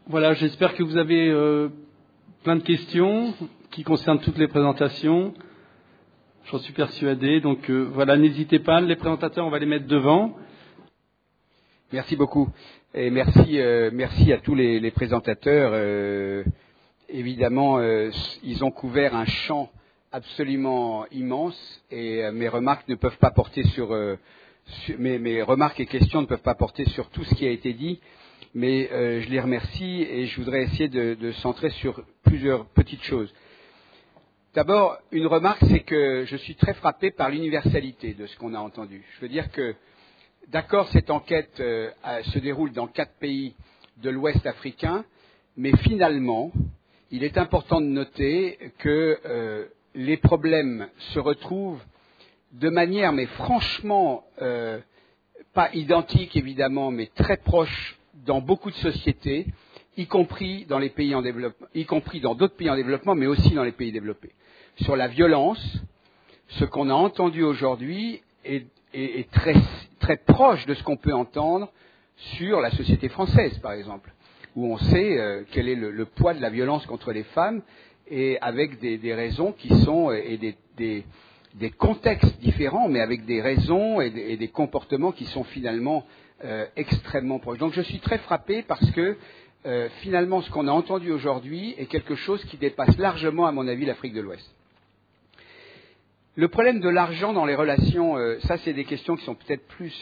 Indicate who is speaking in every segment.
Speaker 1: Voilà, j'espère que vous avez plein de questions qui concernent toutes les présentations. J'en suis persuadé. Donc voilà, n'hésitez pas. Les présentateurs, on va les mettre devant.
Speaker 2: Merci beaucoup. Et merci à tous les présentateurs. Évidemment, ils ont couvert un champ absolument immense et mes remarques ne peuvent pas porter sur mes remarques et questions ne peuvent pas porter sur tout ce qui a été dit. Mais je les remercie et je voudrais essayer de centrer sur plusieurs petites choses. D'abord, une remarque, c'est que je suis très frappé par l'universalité de ce qu'on a entendu. Je veux dire que, d'accord, cette enquête se déroule dans 4 pays de l'Ouest africain, mais finalement, il est important de noter que les problèmes se retrouvent de manière, mais franchement, pas identique évidemment, mais très proche dans beaucoup de sociétés, y compris dans les pays en développement, y compris dans d'autres pays en développement, mais aussi dans les pays développés. Sur la violence, ce qu'on a entendu aujourd'hui est très, très proche de ce qu'on peut entendre sur la société française, par exemple, où on sait quel est le poids de la violence contre les femmes, et avec des raisons qui sont et des contextes différents, mais avec des raisons et des comportements qui sont finalement extrêmement proches. Donc je suis très frappé parce que finalement ce qu'on a entendu aujourd'hui est quelque chose qui dépasse largement, à mon avis, l'Afrique de l'Ouest. Le problème de l'argent dans les relations, ça c'est des questions qui sont peut-être plus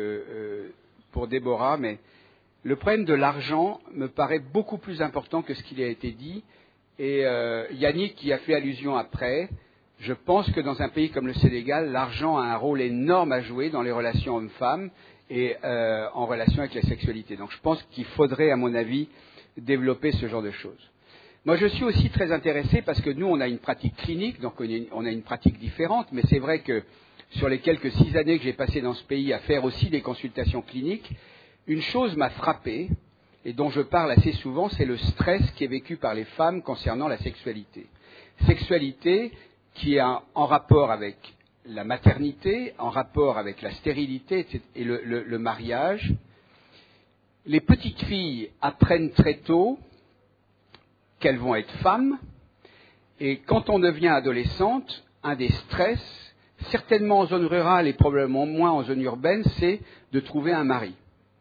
Speaker 2: pour Déborah, mais le problème de l'argent me paraît beaucoup plus important que ce qui a été dit. Et Yannick y a fait allusion après. Je pense que dans un pays comme le Sénégal, l'argent a un rôle énorme à jouer dans les relations hommes-femmes et en relation avec la sexualité. Donc je pense qu'il faudrait, à mon avis, développer ce genre de choses. Moi, je suis aussi très intéressé parce que nous, on a une pratique clinique, donc on a une pratique différente, mais c'est vrai que sur les quelques 6 années que j'ai passées dans ce pays à faire aussi des consultations cliniques, une chose m'a frappé, et dont je parle assez souvent, c'est le stress qui est vécu par les femmes concernant la sexualité. Sexualité qui est en rapport avec la maternité, en rapport avec la stérilité et le mariage. Les petites filles apprennent très tôt qu'elles vont être femmes, et quand on devient adolescente, un des stress, certainement en zone rurale et probablement moins en zone urbaine, c'est de trouver un mari.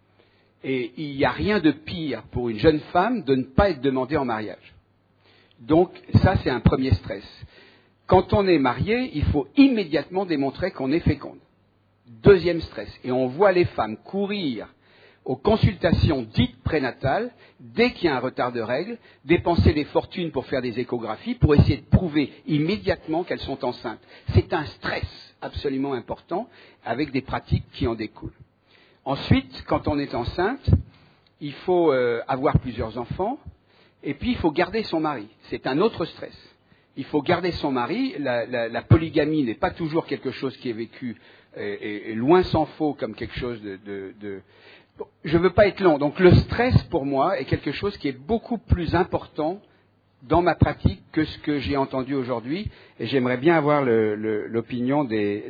Speaker 2: Et il n'y a rien de pire pour une jeune femme de ne pas être demandée en mariage. Donc ça, c'est un premier stress. Quand on est marié, il faut immédiatement démontrer qu'on est féconde. Deuxième stress. Et on voit les femmes courir aux consultations dites prénatales, dès qu'il y a un retard de règles, dépenser des fortunes pour faire des échographies, pour essayer de prouver immédiatement qu'elles sont enceintes. C'est un stress absolument important, avec des pratiques qui en découlent. Ensuite, quand on est enceinte, il faut avoir plusieurs enfants, et puis il faut garder son mari. C'est un autre stress. Il faut garder son mari. La polygamie n'est pas toujours quelque chose qui est vécu, et loin s'en faut, comme quelque chose de... Je ne veux pas être long. Donc le stress, pour moi, est quelque chose qui est beaucoup plus important dans ma pratique que ce que j'ai entendu aujourd'hui. Et j'aimerais bien avoir l'opinion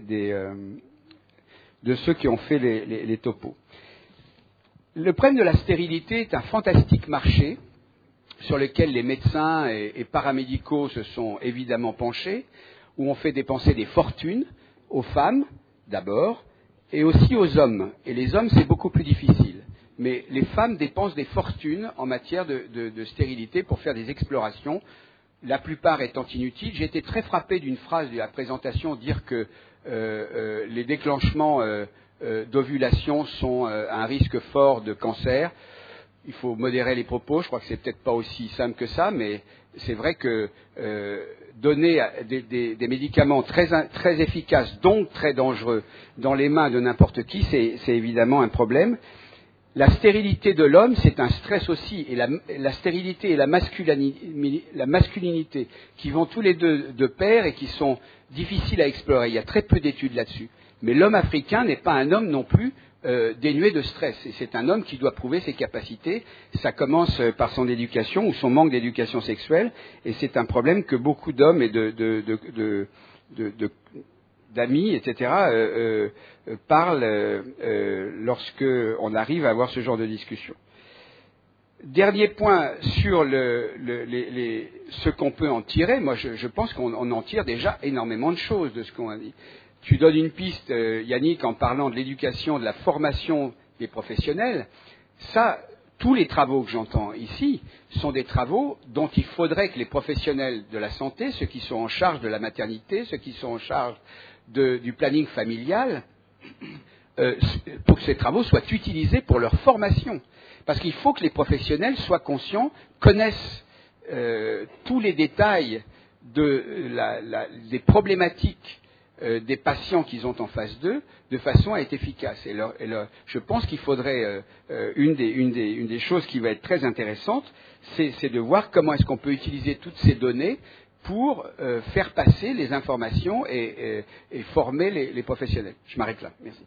Speaker 2: de ceux qui ont fait les topos. Le problème de la stérilité est un fantastique marché sur lequel les médecins et paramédicaux se sont évidemment penchés, où on fait dépenser des fortunes aux femmes, d'abord, et aussi aux hommes. Et les hommes, c'est beaucoup plus difficile. Mais les femmes dépensent des fortunes en matière de stérilité pour faire des explorations, la plupart étant inutiles. J'ai été très frappé d'une phrase de la présentation, dire que les déclenchements d'ovulation sont un risque fort de cancer. Il faut modérer les propos, je crois que c'est peut-être pas aussi simple que ça, mais c'est vrai que donner des médicaments très efficaces, donc très dangereux, dans les mains de n'importe qui, c'est évidemment un problème. La stérilité de l'homme, c'est un stress aussi, et la stérilité et la masculinité, qui vont tous les deux de pair et qui sont difficiles à explorer. Il y a très peu d'études là-dessus. Mais l'homme africain n'est pas un homme non plus dénué de stress. Et c'est un homme qui doit prouver ses capacités. Ça commence par son éducation ou son manque d'éducation sexuelle. Et c'est un problème que beaucoup d'hommes et d'amis, etc., parlent lorsque on arrive à avoir ce genre de discussion. Dernier point sur ce qu'on peut en tirer. Moi, je pense qu'on en tire déjà énormément de choses de ce qu'on a dit. Tu donnes une piste, Yannick, en parlant de l'éducation, de la formation des professionnels. Ça, tous les travaux que j'entends ici sont des travaux dont il faudrait que les professionnels de la santé, ceux qui sont en charge de la maternité, ceux qui sont en charge du planning familial, pour que ces travaux soient utilisés pour leur formation. Parce qu'il faut que les professionnels soient conscients, connaissent tous les détails des problématiques des patients qu'ils ont en face d'eux, de façon à être efficace. Je pense qu'il faudrait une des choses qui va être très intéressante, c'est de voir comment est-ce qu'on peut utiliser toutes ces données pour faire passer les informations et former les professionnels. Je m'arrête là. Merci.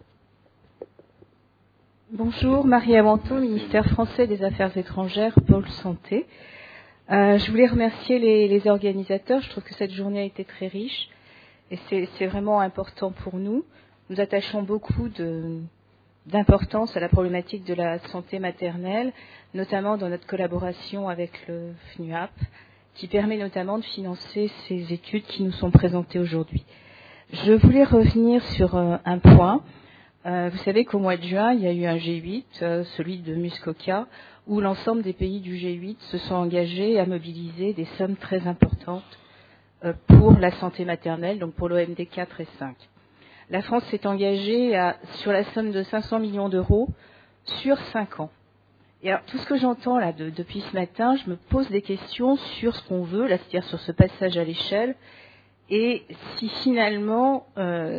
Speaker 3: Bonjour, Marie Amanton, ministère français des Affaires étrangères, Pôle Santé. Je voulais remercier les organisateurs. Je trouve que cette journée a été très riche et c'est vraiment important pour nous. Nous attachons beaucoup d'importance à la problématique de la santé maternelle, notamment dans notre collaboration avec le FNUAP, qui permet notamment de financer ces études qui nous sont présentées aujourd'hui. Je voulais revenir sur un point. Vous savez qu'au mois de juin, il y a eu un G8, celui de Muskoka, où l'ensemble des pays du G8 se sont engagés à mobiliser des sommes très importantes pour la santé maternelle, donc pour l'OMD 4 et 5. La France s'est engagée sur la somme de 500 millions d'euros sur 5 ans. Et alors, tout ce que j'entends là depuis ce matin, je me pose des questions sur ce qu'on veut, là, c'est-à-dire sur ce passage à l'échelle, et si finalement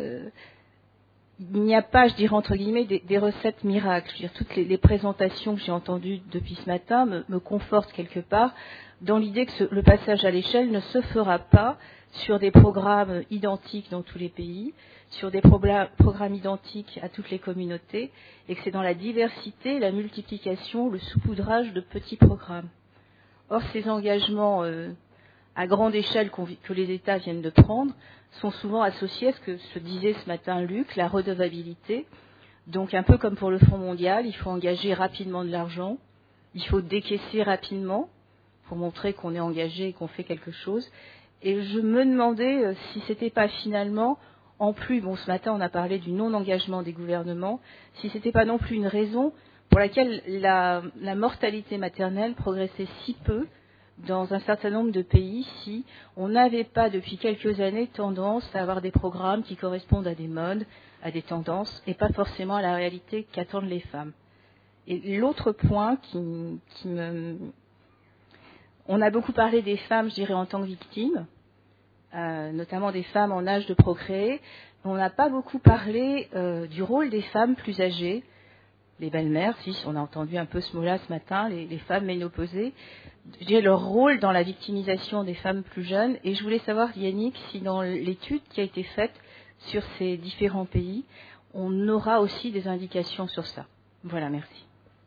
Speaker 3: il n'y a pas, je dirais entre guillemets, des recettes miracles. Je veux dire, toutes les présentations que j'ai entendues depuis ce matin me confortent quelque part dans l'idée que le passage à l'échelle ne se fera pas sur des programmes identiques dans tous les pays, sur des programmes identiques à toutes les communautés, et que c'est dans la diversité, la multiplication, le saupoudrage de petits programmes. Or, ces engagements à grande échelle que les États viennent de prendre sont souvent associés à ce que se disait ce matin Luc, la redevabilité. Donc, un peu comme pour le Fonds mondial, il faut engager rapidement de l'argent, il faut décaisser rapidement pour montrer qu'on est engagé et qu'on fait quelque chose. Et je me demandais si c'était pas finalement, en plus, bon, ce matin on a parlé du non-engagement des gouvernements, si c'était pas non plus une raison pour laquelle la mortalité maternelle progressait si peu dans un certain nombre de pays, si on n'avait pas depuis quelques années tendance à avoir des programmes qui correspondent à des modes, à des tendances, et pas forcément à la réalité qu'attendent les femmes. Et l'autre point on a beaucoup parlé des femmes, je dirais, en tant que victimes, notamment des femmes en âge de procréer. On n'a pas beaucoup parlé du rôle des femmes plus âgées, les belles-mères, si on a entendu un peu ce mot-là ce matin, les femmes ménopausées, je dirais leur rôle dans la victimisation des femmes plus jeunes. Et je voulais savoir, Yannick, si dans l'étude qui a été faite sur ces différents pays, on aura aussi des indications sur ça. Voilà, merci.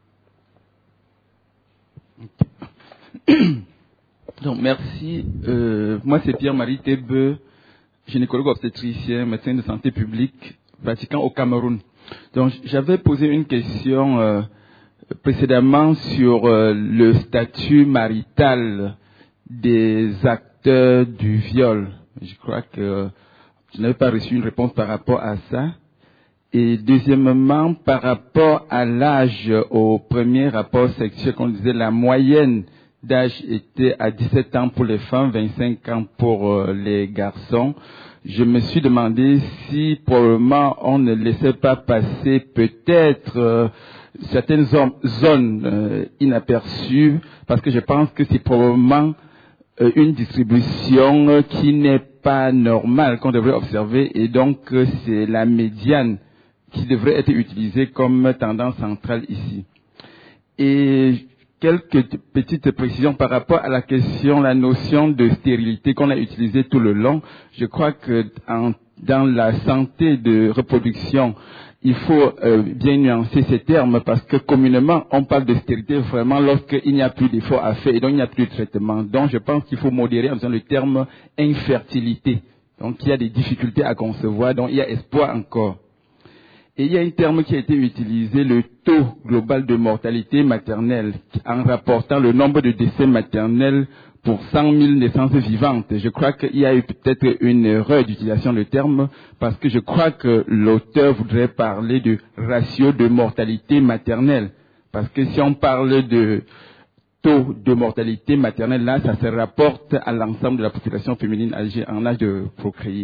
Speaker 4: Donc, merci. Moi, c'est Pierre-Marie Tebe, gynécologue obstétricien, médecin de santé publique, pratiquant au Cameroun. Donc, j'avais posé une question précédemment sur le statut marital des acteurs du viol. Je crois que je n'avais pas reçu une réponse par rapport à ça. Et deuxièmement, par rapport à l'âge au premier rapport sexuel, qu'on disait la moyenne d'âge était à 17 ans pour les femmes, 25 ans pour les garçons. Je me suis demandé si probablement on ne laissait pas passer peut-être certaines zones inaperçues, parce que je pense que c'est probablement une distribution qui n'est pas normale, qu'on devrait observer, et donc c'est la médiane qui devrait être utilisée comme tendance centrale ici. Et quelques petites précisions par rapport à la question, la notion de stérilité qu'on a utilisée tout le long. Je crois que dans la santé de reproduction, il faut bien nuancer ces termes, parce que communément, on parle de stérilité vraiment lorsqu'il n'y a plus d'efforts à faire et donc il n'y a plus de traitement. Donc je pense qu'il faut modérer en disant le terme infertilité. Donc il y a des difficultés à concevoir, donc il y a espoir encore. Et il y a un terme qui a été utilisé, le taux global de mortalité maternelle, en rapportant le nombre de décès maternels pour 100 000 naissances vivantes. Je crois qu'il y a eu peut-être une erreur d'utilisation du terme, parce que je crois que l'auteur voudrait parler de ratio de mortalité maternelle. Parce que si on parle de taux de mortalité maternelle, là, ça se rapporte à l'ensemble de la population féminine âgée en âge de procréer.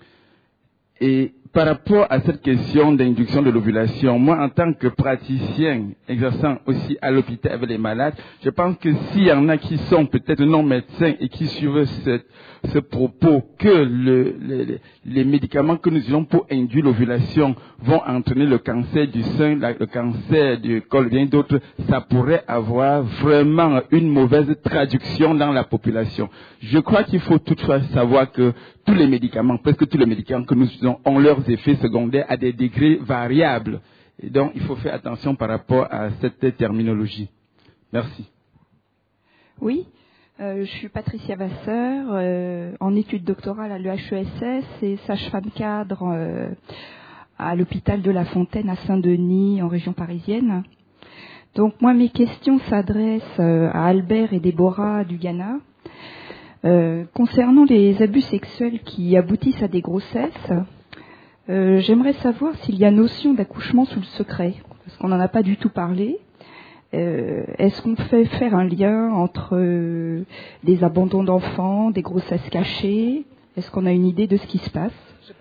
Speaker 4: Et par rapport à cette question d'induction de l'ovulation, moi, en tant que praticien exerçant aussi à l'hôpital avec les malades, je pense que s'il y en a qui sont peut-être non médecins et qui suivent ce propos que les médicaments que nous utilisons pour induire l'ovulation vont entraîner le cancer du sein, le cancer du col, bien d'autres, ça pourrait avoir vraiment une mauvaise traduction dans la population. Je crois qu'il faut toutefois savoir que tous les médicaments, presque tous les médicaments que nous utilisons ont leurs effets secondaires à des degrés variables. Et donc, il faut faire attention par rapport à cette terminologie. Merci.
Speaker 5: Oui, je suis Patricia Vasseur, en études doctorales à l'EHESS et sage-femme cadre à l'hôpital de La Fontaine à Saint-Denis, en région parisienne. Donc, moi, mes questions s'adressent à Albert et Déborah du Ghana. Concernant les abus sexuels qui aboutissent à des grossesses, j'aimerais savoir s'il y a notion d'accouchement sous le secret, parce qu'on n'en a pas du tout parlé. Est-ce qu'on fait faire un lien entre des abandons d'enfants, des grossesses cachées? Est-ce qu'on a une idée de ce qui se passe?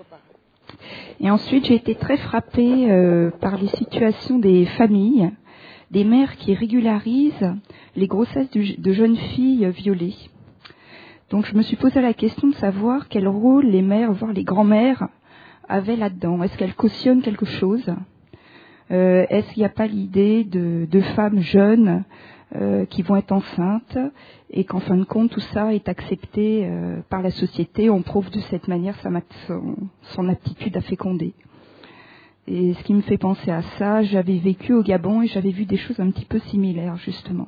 Speaker 5: Et ensuite, j'ai été très frappée par les situations des familles, des mères qui régularisent les grossesses de jeunes filles violées. Donc je me suis posé la question de savoir quel rôle les mères, voire les grands-mères, avaient là-dedans. Est-ce qu'elles cautionnent quelque chose? Est-ce qu'il n'y a pas l'idée de femmes jeunes qui vont être enceintes et qu'en fin de compte tout ça est accepté par la société, on prouve de cette manière son aptitude à féconder? Et ce qui me fait penser à ça, j'avais vécu au Gabon et j'avais vu des choses un petit peu similaires justement.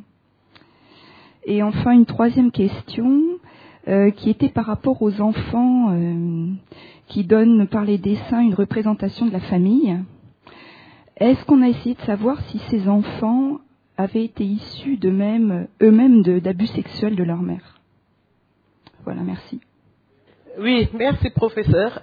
Speaker 5: Et enfin une troisième question qui était par rapport aux enfants qui donnent par les dessins une représentation de la famille. Est-ce qu'on a essayé de savoir si ces enfants avaient été issus eux-mêmes d'abus sexuels de leur mère? Voilà, merci.
Speaker 6: Oui, merci professeur.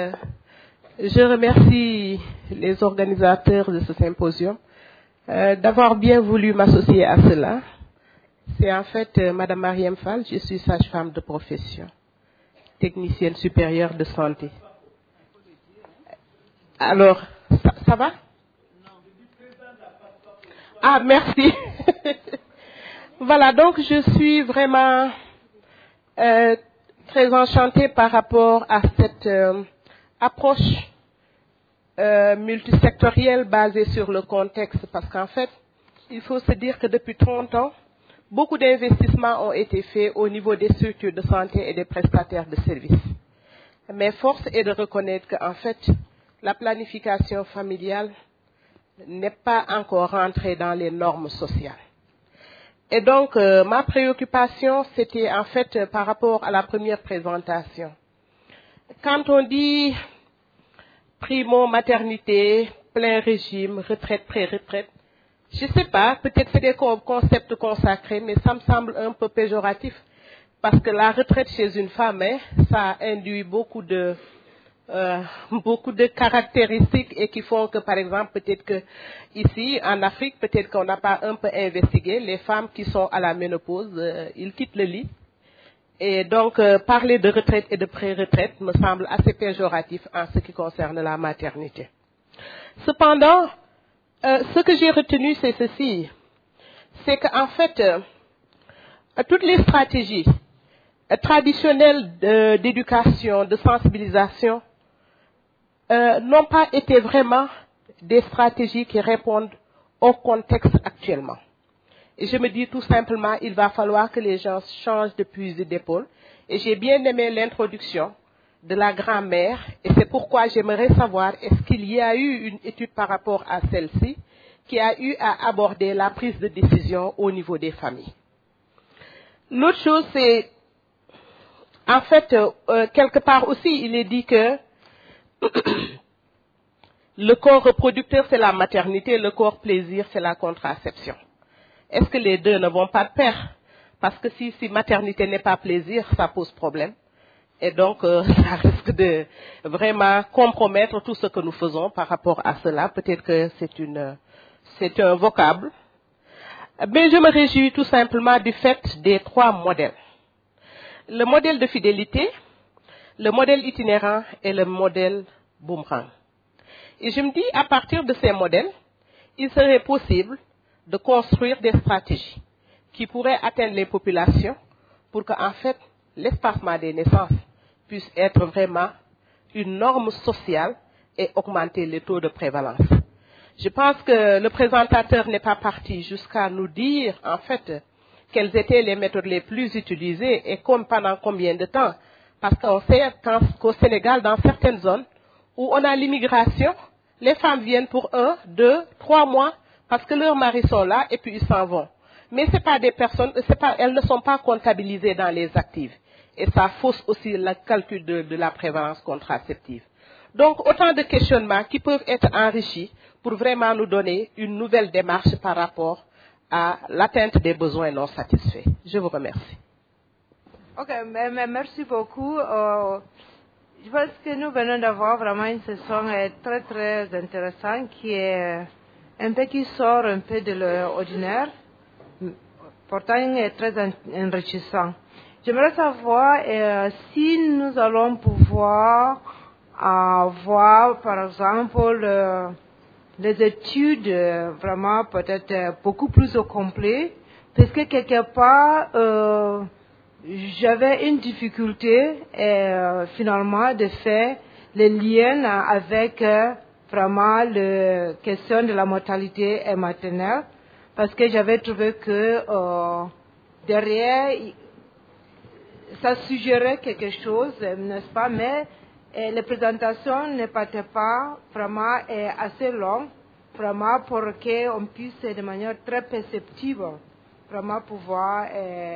Speaker 6: Je remercie les organisateurs de ce symposium d'avoir bien voulu m'associer à cela. C'est en fait Madame Mariam Fall, je suis sage-femme de profession, technicienne supérieure de santé. Alors, ça va? Ah, merci. Voilà, donc je suis vraiment très enchantée par rapport à cette approche multisectorielle basée sur le contexte, parce qu'en fait, il faut se dire que depuis 30 ans, beaucoup d'investissements ont été faits au niveau des structures de santé et des prestataires de services. Mais force est de reconnaître qu'en fait, la planification familiale n'est pas encore rentrée dans les normes sociales. Et donc, ma préoccupation, c'était en fait par rapport à la première présentation. Quand on dit primo-maternité, plein régime, retraite, pré-retraite, je ne sais pas, peut-être c'est des concepts consacrés, mais ça me semble un peu péjoratif, parce que la retraite chez une femme, ça induit beaucoup de caractéristiques et qui font que, par exemple, peut-être que ici, en Afrique, peut-être qu'on n'a pas un peu investigué, les femmes qui sont à la ménopause, ils quittent le lit. Et donc, parler de retraite et de pré-retraite me semble assez péjoratif en ce qui concerne la maternité. Cependant, ce que j'ai retenu, c'est ceci. C'est qu'en fait, toutes les stratégies traditionnelles d'éducation, de sensibilisation, n'ont pas été vraiment des stratégies qui répondent au contexte actuellement. Et je me dis tout simplement, il va falloir que les gens changent de fusil d'épaule. Et j'ai bien aimé l'introduction de la grand-mère, et c'est pourquoi j'aimerais savoir, est-ce qu'il y a eu une étude par rapport à celle-ci qui a eu à aborder la prise de décision au niveau des familles. L'autre chose, c'est, en fait, quelque part aussi, il est dit que le corps reproducteur, c'est la maternité, le corps plaisir, c'est la contraception. Est-ce que les deux ne vont pas de pair? Parce que si maternité n'est pas plaisir, ça pose problème. Et donc, ça risque de vraiment compromettre tout ce que nous faisons par rapport à cela. Peut-être que c'est un vocable. Mais je me réjouis tout simplement du fait des 3 modèles. Le modèle de fidélité, le modèle itinérant et le modèle boomerang. Et je me dis, à partir de ces modèles, il serait possible de construire des stratégies qui pourraient atteindre les populations pour qu'en fait, l'espacement des naissances puisse être vraiment une norme sociale et augmenter les taux de prévalence. Je pense que le présentateur n'est pas parti jusqu'à nous dire, en fait, quelles étaient les méthodes les plus utilisées et pendant combien de temps. Parce qu'on sait qu'au Sénégal, dans certaines zones où on a l'immigration, les femmes viennent pour 1, 2, 3 mois parce que leurs maris sont là et puis ils s'en vont. Mais c'est pas des personnes, elles ne sont pas comptabilisées dans les actives. Et ça fausse aussi le calcul de la prévalence contraceptive. Donc, autant de questionnements qui peuvent être enrichis pour vraiment nous donner une nouvelle démarche par rapport à l'atteinte des besoins non satisfaits. Je vous remercie.
Speaker 7: Ok, merci beaucoup. Je pense que nous venons d'avoir vraiment une session très très intéressante qui sort un peu de l'ordinaire, pourtant très enrichissant. J'aimerais savoir si nous allons pouvoir avoir, par exemple, les études vraiment peut-être beaucoup plus au complet, parce que quelque part, j'avais une difficulté finalement de faire les liens avec vraiment la question de la mortalité maternelle, parce que j'avais trouvé que derrière, ça suggérait quelque chose, n'est-ce pas, mais les présentations ne partaient pas vraiment assez longues, vraiment pour qu'on puisse de manière très perceptible vraiment pouvoir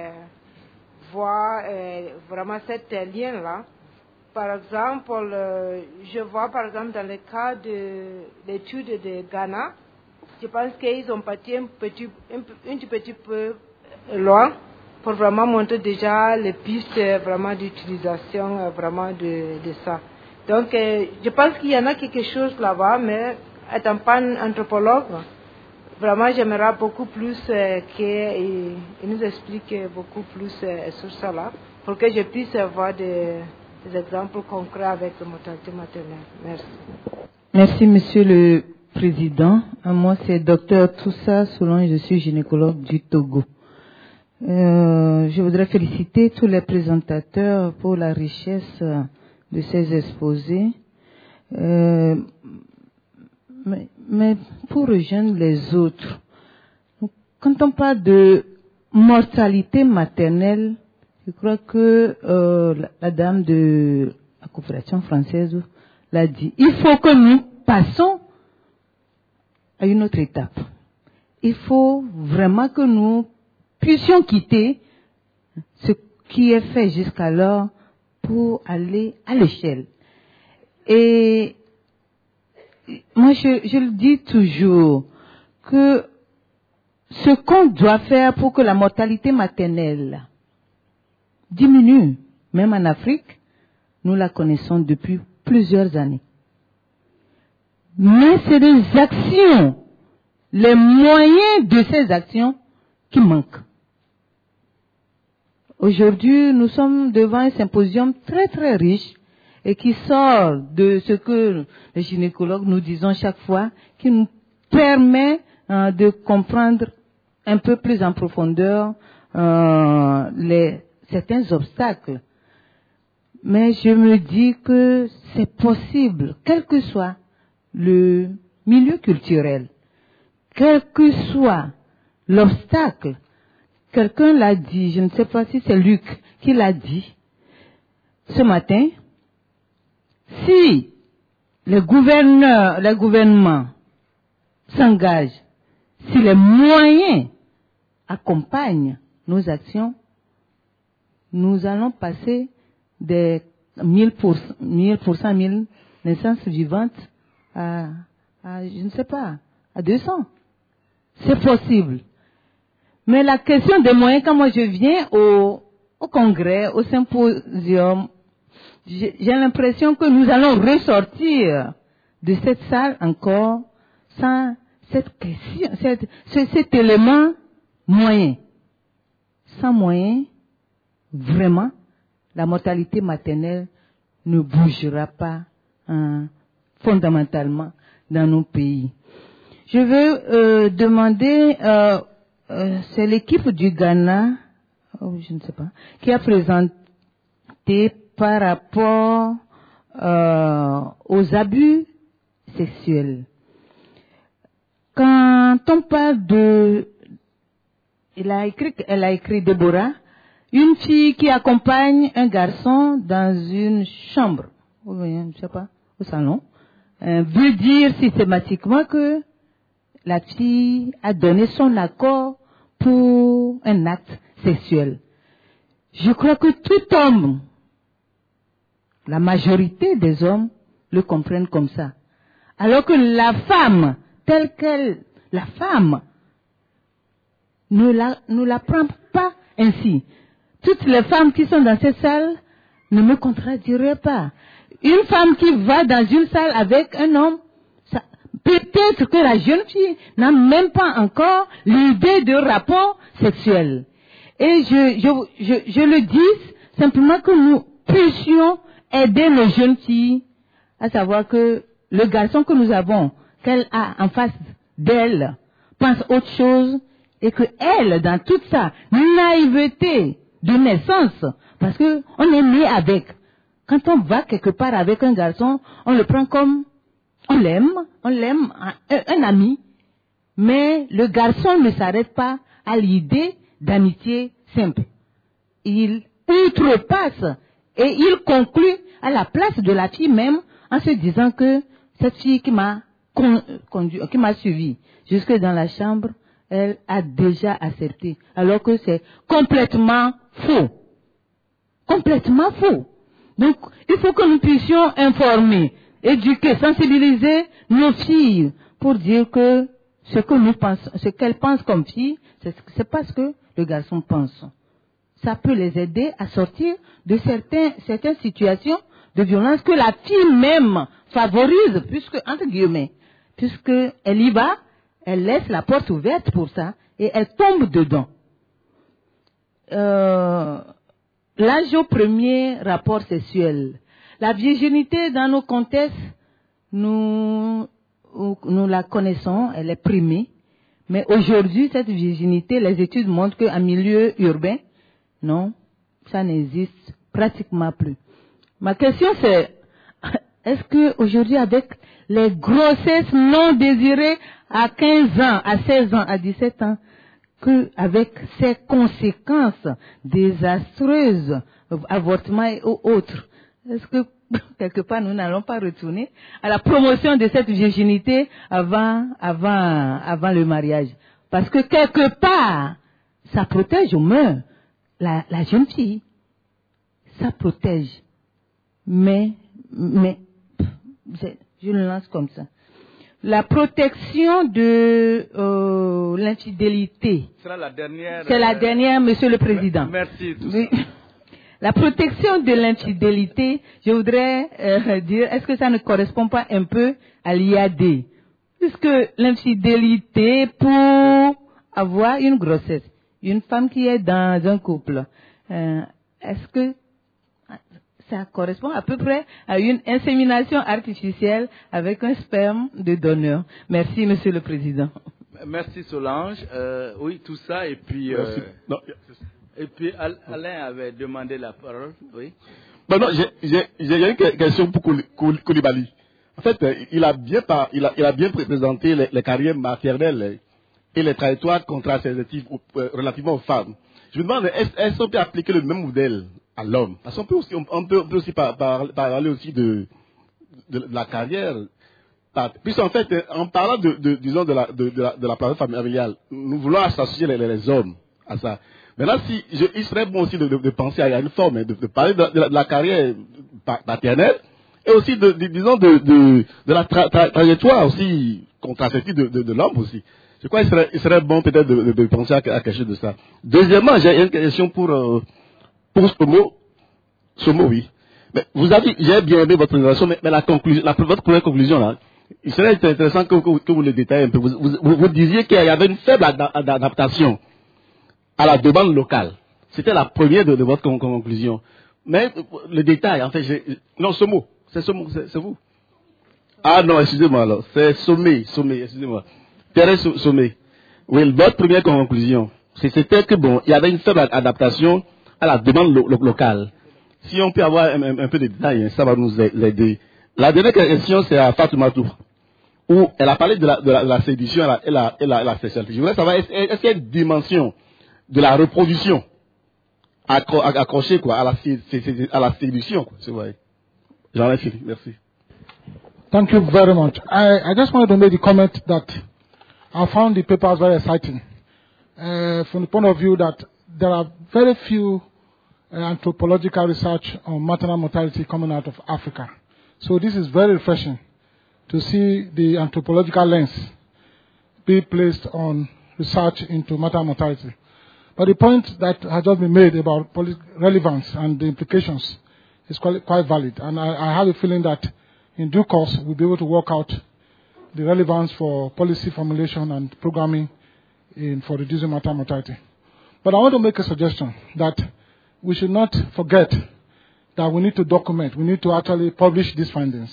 Speaker 7: voir vraiment cet lien-là. Par exemple, je vois par exemple dans le cas de l'étude de Ghana, je pense qu'ils ont parti un petit peu loin pour vraiment montrer déjà les pistes vraiment d'utilisation vraiment de ça. Donc, je pense qu'il y en a quelque chose là-bas, mais étant pas un anthropologue, vraiment j'aimerais beaucoup plus qu'il nous explique beaucoup plus sur ça là, pour que je puisse avoir des exemples concrets avec la mortalité maternelle. Merci.
Speaker 8: Merci, Monsieur le Président. Moi, c'est Dr Toussa Soulon, je suis gynécologue du Togo. Je voudrais féliciter tous les présentateurs pour la richesse de ces exposés. Mais pour rejoindre les autres, quand on parle de mortalité maternelle, je crois que la dame de la coopération française l'a dit. Il faut que nous passons à une autre étape. Il faut vraiment que nous puissions quitter ce qui est fait jusqu'alors pour aller à l'échelle. Et moi, je le dis toujours, que ce qu'on doit faire pour que la mortalité maternelle diminue, même en Afrique, nous la connaissons depuis plusieurs années. Mais c'est des actions, les moyens de ces actions qui manquent. Aujourd'hui, nous sommes devant un symposium très très riche et qui sort de ce que les gynécologues nous disons chaque fois, qui nous permet de comprendre un peu plus en profondeur certains obstacles. Mais je me dis que c'est possible, quel que soit le milieu culturel, quel que soit l'obstacle. Quelqu'un l'a dit, je ne sais pas si c'est Luc qui l'a dit ce matin. Si les gouvernements s'engagent, si les moyens accompagnent nos actions, nous allons passer des 1000 naissances vivantes à je ne sais pas, à 200. C'est possible. Mais la question des moyens, quand moi je viens au congrès, au symposium, j'ai l'impression que nous allons ressortir de cette salle encore sans cette question, cet élément moyen. Sans moyen, vraiment, la mortalité maternelle ne bougera pas fondamentalement dans nos pays. Je veux demander, c'est l'équipe du Ghana, je ne sais pas, qui a présenté par rapport aux abus sexuels. Quand on parle elle a écrit Déborah, une fille qui accompagne un garçon dans une chambre, ou bien, je sais pas, au salon, veut dire systématiquement que la fille a donné son accord pour un acte sexuel. Je crois que tout homme, la majorité des hommes, le comprennent comme ça. Alors que la femme, telle qu'elle, la femme, ne la prend pas ainsi. Toutes les femmes qui sont dans cette salle ne me contradiraient pas. Une femme qui va dans une salle avec un homme, peut-être que la jeune fille n'a même pas encore l'idée de rapport sexuel. Et je le dis simplement que nous puissions aider nos jeunes filles à savoir que le garçon que nous avons, qu'elle a en face d'elle, pense autre chose et que elle, dans toute sa naïveté de naissance, parce que on est né avec. Quand on va quelque part avec un garçon, on le prend comme on l'aime, un ami, mais le garçon ne s'arrête pas à l'idée d'amitié simple. Il outrepasse et il conclut à la place de la fille même en se disant que cette fille qui m'a suivi jusque dans la chambre, elle a déjà accepté, alors que c'est complètement faux. Complètement faux. Donc, il faut que nous puissions informer, éduquer, sensibiliser nos filles pour dire que ce qu'elles pensent comme filles, c'est pas ce que le garçon pense. Ça peut les aider à sortir de certaines situations de violence que la fille même favorise, entre guillemets, puisqu'elle y va, elle laisse la porte ouverte pour ça et elle tombe dedans. L'âge au premier rapport sexuel. La virginité dans nos contextes, nous la connaissons, elle est primée. Mais aujourd'hui, cette virginité, les études montrent qu'en milieu urbain, non, ça n'existe pratiquement plus. Ma question c'est, est-ce que aujourd'hui, avec les grossesses non désirées à 15 ans, à 16 ans, à 17 ans, qu'avec ces conséquences désastreuses, avortements et autres, est-ce que quelque part nous n'allons pas retourner à la promotion de cette virginité avant le mariage? Parce que quelque part, ça protège au moins la jeune fille. Ça protège. Mais, je le lance comme ça. La protection de l'infidélité.
Speaker 1: C'est la dernière.
Speaker 8: C'est la dernière, Monsieur le Président.
Speaker 1: Merci.
Speaker 8: Oui. La protection de l'infidélité, je voudrais dire, est-ce que ça ne correspond pas un peu à l'IAD? Puisque l'infidélité pour avoir une grossesse, une femme qui est dans un couple, est-ce que ça correspond à peu près à une insémination artificielle avec un sperme de donneur? Merci, Monsieur le Président.
Speaker 1: Merci Solange. Oui, tout ça et puis. Et puis Alain avait demandé la parole. Oui.
Speaker 9: Non, j'ai une question pour Koulibaly. En fait, il a bien présenté les carrières maternelles et les trajectoires contraceptives relativement aux femmes. Je me demande, est-ce qu'on peut appliquer le même modèle à l'homme? Parce qu'on peut aussi parler aussi de la carrière. Puisqu'en fait, en parlant disons de la plateforme familiale, nous voulons associer les hommes à ça. Maintenant, il serait bon aussi de penser à une forme, de parler de la carrière paternelle et aussi de la trajectoire aussi contraceptive de l'homme aussi. Je crois qu'il serait bon peut-être de penser à quelque chose de ça. Deuxièmement, j'ai une question pour Somo. Somo, oui. Mais j'ai bien aimé votre présentation, mais votre première conclusion là, il serait intéressant que vous le détaillez un peu. Vous disiez qu'il y avait une faible adaptation à la demande locale. C'était la première de votre conclusion. Mais le détail, en fait, non, Somo, c'est vous. Ah non, excusez-moi alors, c'est Sommet, excusez-moi. Thérèse Sommet. Oui, votre première conclusion, c'était que bon, il y avait une faible adaptation à la demande locale. Si on peut avoir un peu de détails, ça va nous aider. La dernière question, c'est à Fatoumata, où elle a parlé de la séduction et la sexualité. Je voudrais savoir, est-ce qu'il y a une dimension de la reproduction accrochée quoi, à la séduction quoi, c'est vrai. J'en ai fini, merci.
Speaker 10: Thank you very much. I just wanted to make the comment that I found the papers very exciting from the point of view that there are very few anthropological research on maternal mortality coming out of Africa. So this is very refreshing to see the anthropological lens be placed on research into maternal mortality. But the point that has just been made about relevance and the implications is quite valid. And I have a feeling that in due course we'll be able to work out the relevance for policy formulation and programming for reducing maternal mortality. But I want to make a suggestion that we should not forget that we need to document, we need to actually publish these findings.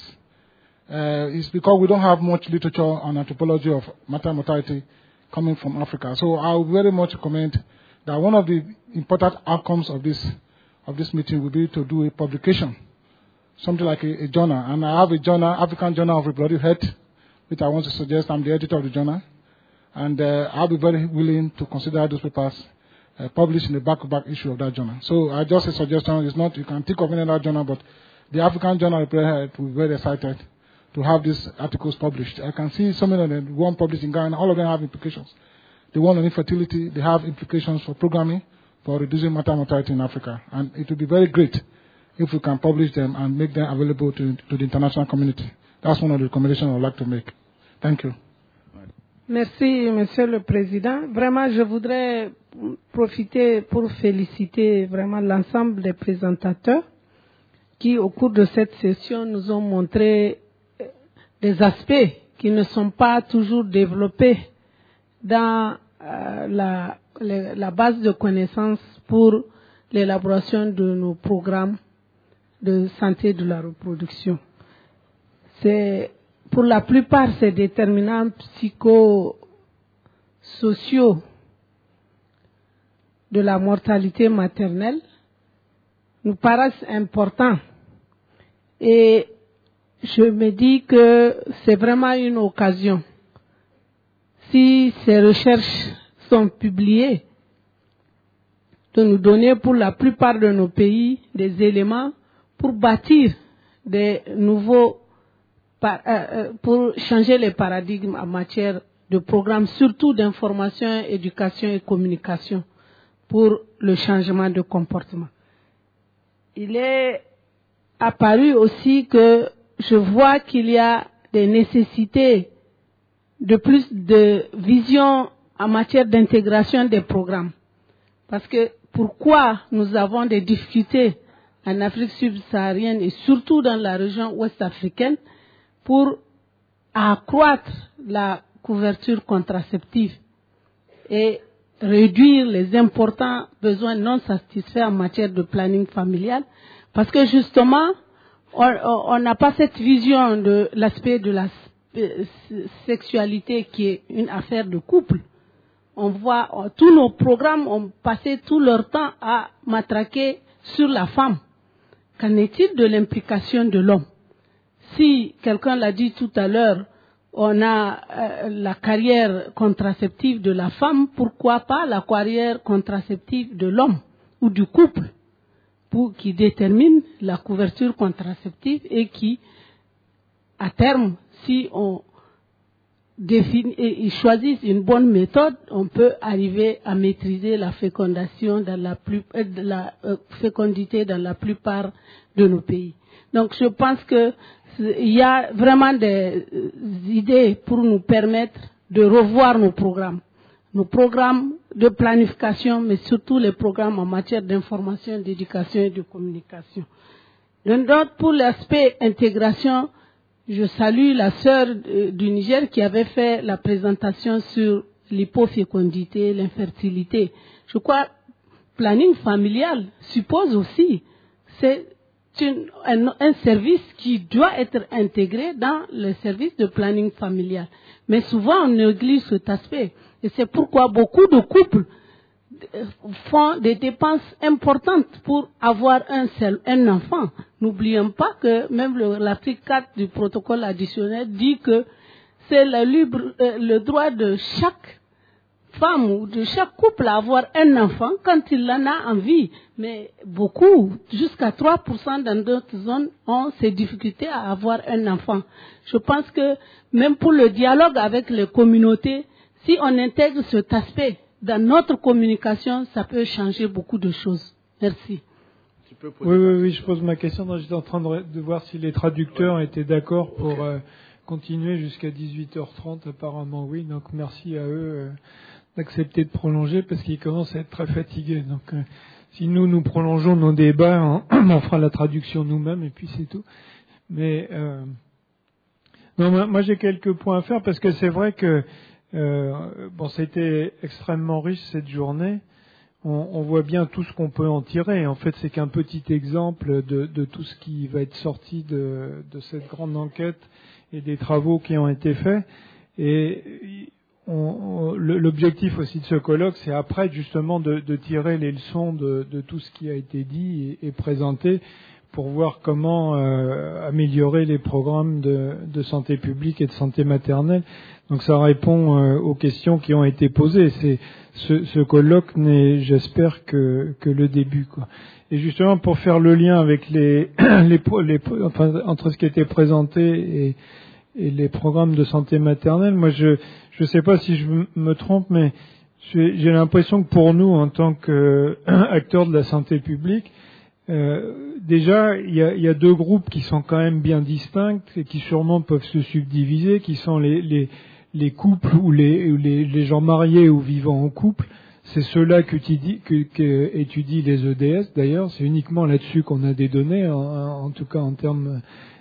Speaker 10: It's because we don't have much literature on anthropology of maternal mortality coming from Africa. So I would very much recommend that one of the important outcomes of this meeting will be to do a publication, something like a journal. And I have a journal, African Journal of Reproductive Health, which I want to suggest. I'm the editor of the journal. And I'll be very willing to consider those papers published in the back-to-back issue of that journal. So just a suggestion. It's not, you can think of any other journal, but the African Journal of Reproductive Health will be very excited to have these articles published. I can see so many of them, one published in Ghana, all of them have implications. The one on infertility, they have implications for programming, for reducing maternal mortality in Africa. And it would be very great if we can publish them and make them available to the international community. That's one of the recommendations I would like to make. Thank you.
Speaker 11: Merci, Monsieur le Président. Vraiment, je voudrais profiter pour féliciter vraiment l'ensemble des présentateurs qui, au cours de cette session, nous ont montré des aspects qui ne sont pas toujours développés dans la base de connaissances pour l'élaboration de nos programmes de santé de la reproduction. Pour la plupart, ces déterminants psychosociaux de la mortalité maternelle nous paraissent importants. Et je me dis que c'est vraiment une occasion. Si ces recherches sont publiées, de nous donner pour la plupart de nos pays des éléments pour bâtir des nouveaux, pour changer les paradigmes en matière de programmes, surtout d'information, éducation et communication pour le changement de comportement. Il est apparu aussi que je vois qu'il y a des nécessités de plus de vision en matière d'intégration des programmes. Parce que pourquoi nous avons des difficultés en Afrique subsaharienne et surtout dans la région ouest africaine pour accroître la couverture contraceptive et réduire les importants besoins non satisfaits en matière de planning familial, parce que justement, on n'a pas cette vision de l'aspect de la sexualité qui est une affaire de couple. On voit, tous nos programmes ont passé tout leur temps à matraquer sur la femme. Qu'en est-il de l'implication de l'homme? Si, quelqu'un l'a dit tout à l'heure, on a la carrière contraceptive de la femme, pourquoi pas la carrière contraceptive de l'homme ou du couple, qui détermine la couverture contraceptive et qui, à terme, si on ils choisissent une bonne méthode, on peut arriver à maîtriser la fécondation fécondité dans la plupart de nos pays. Donc je pense que il y a vraiment des idées pour nous permettre de revoir nos programmes de planification, mais surtout les programmes en matière d'information, d'éducation et de communication. Donc, pour l'aspect intégration, je salue la sœur du Niger qui avait fait la présentation sur l'hypofécondité, l'infertilité. Je crois planning familial suppose aussi, c'est un service qui doit être intégré dans le service de planning familial. Mais souvent, on néglige cet aspect. Et c'est pourquoi beaucoup de couples font des dépenses importantes pour avoir un enfant. N'oublions pas que même l'article 4 du protocole additionnel dit que c'est le droit de chaque femme ou de chaque couple à avoir un enfant quand il en a envie. Mais beaucoup, jusqu'à 3% dans d'autres zones, ont ces difficultés à avoir un enfant. Je pense que même pour le dialogue avec les communautés, si on intègre cet aspect dans notre communication, ça peut changer beaucoup de choses. Merci.
Speaker 12: Oui, je pose ma question. J'étais en train de voir si les traducteurs étaient d'accord pour continuer jusqu'à 18h30. Apparemment, oui. Donc, merci à eux d'accepter de prolonger parce qu'ils commencent à être très fatigués. Donc, si nous prolongeons nos débats, on fera la traduction nous-mêmes et puis c'est tout. Mais non, moi j'ai quelques points à faire parce que c'est vrai que c'était extrêmement riche cette journée. On voit bien tout ce qu'on peut en tirer. En fait, c'est qu'un petit exemple de tout ce qui va être sorti de cette grande enquête et des travaux qui ont été faits. Et l'objectif aussi de ce colloque, c'est après justement de tirer les leçons de tout ce qui a été dit et présenté pour voir comment améliorer les programmes de santé publique et de santé maternelle. Donc ça répond aux questions qui ont été posées. Ce colloque n'est, j'espère, que le début, quoi. Et justement, pour faire le lien avec entre ce qui était présenté et les programmes de santé maternelle, moi je sais pas si je me trompe, mais j'ai l'impression que pour nous, en tant qu'acteurs de la santé publique, déjà, il y a deux groupes qui sont quand même bien distincts et qui sûrement peuvent se subdiviser, qui sont les couples ou les gens mariés ou vivant en couple. C'est ceux-là qu'étudient les EDS. D'ailleurs, c'est uniquement là-dessus qu'on a des données, en tout cas en termes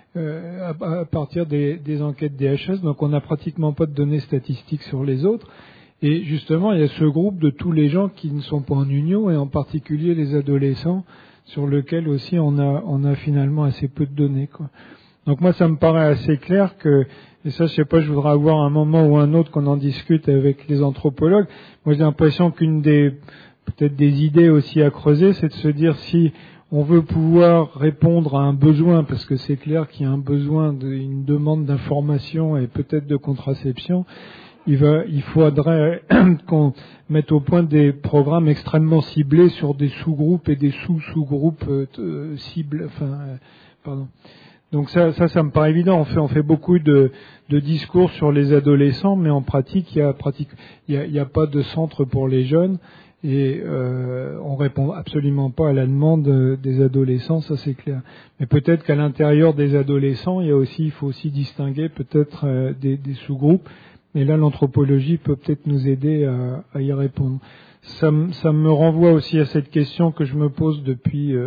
Speaker 12: à partir des enquêtes DHS. Donc, on n'a pratiquement pas de données statistiques sur les autres. Et justement, il y a ce groupe de tous les gens qui ne sont pas en union, et en particulier les adolescents, sur lequel aussi on a finalement assez peu de données, quoi. Donc moi, ça me paraît assez clair que, et ça, je sais pas, je voudrais avoir un moment ou un autre qu'on en discute avec les anthropologues. Moi, j'ai l'impression qu'une peut-être des idées aussi à creuser, c'est de se dire si on veut pouvoir répondre à un besoin, parce que c'est clair qu'il y a un besoin, une demande d'information et peut-être de contraception, il faudrait qu'on mette au point des programmes extrêmement ciblés sur des sous-groupes et des sous-sous-groupes cibles. Donc ça me paraît évident. On fait beaucoup de discours sur les adolescents, mais en pratique, il y a pas de centre pour les jeunes et on répond absolument pas à la demande des adolescents, ça c'est clair. Mais peut-être qu'à l'intérieur des adolescents, il faut aussi distinguer peut-être des sous-groupes. Et là, l'anthropologie peut peut-être nous aider à y répondre. Ça me renvoie aussi à cette question que je me pose depuis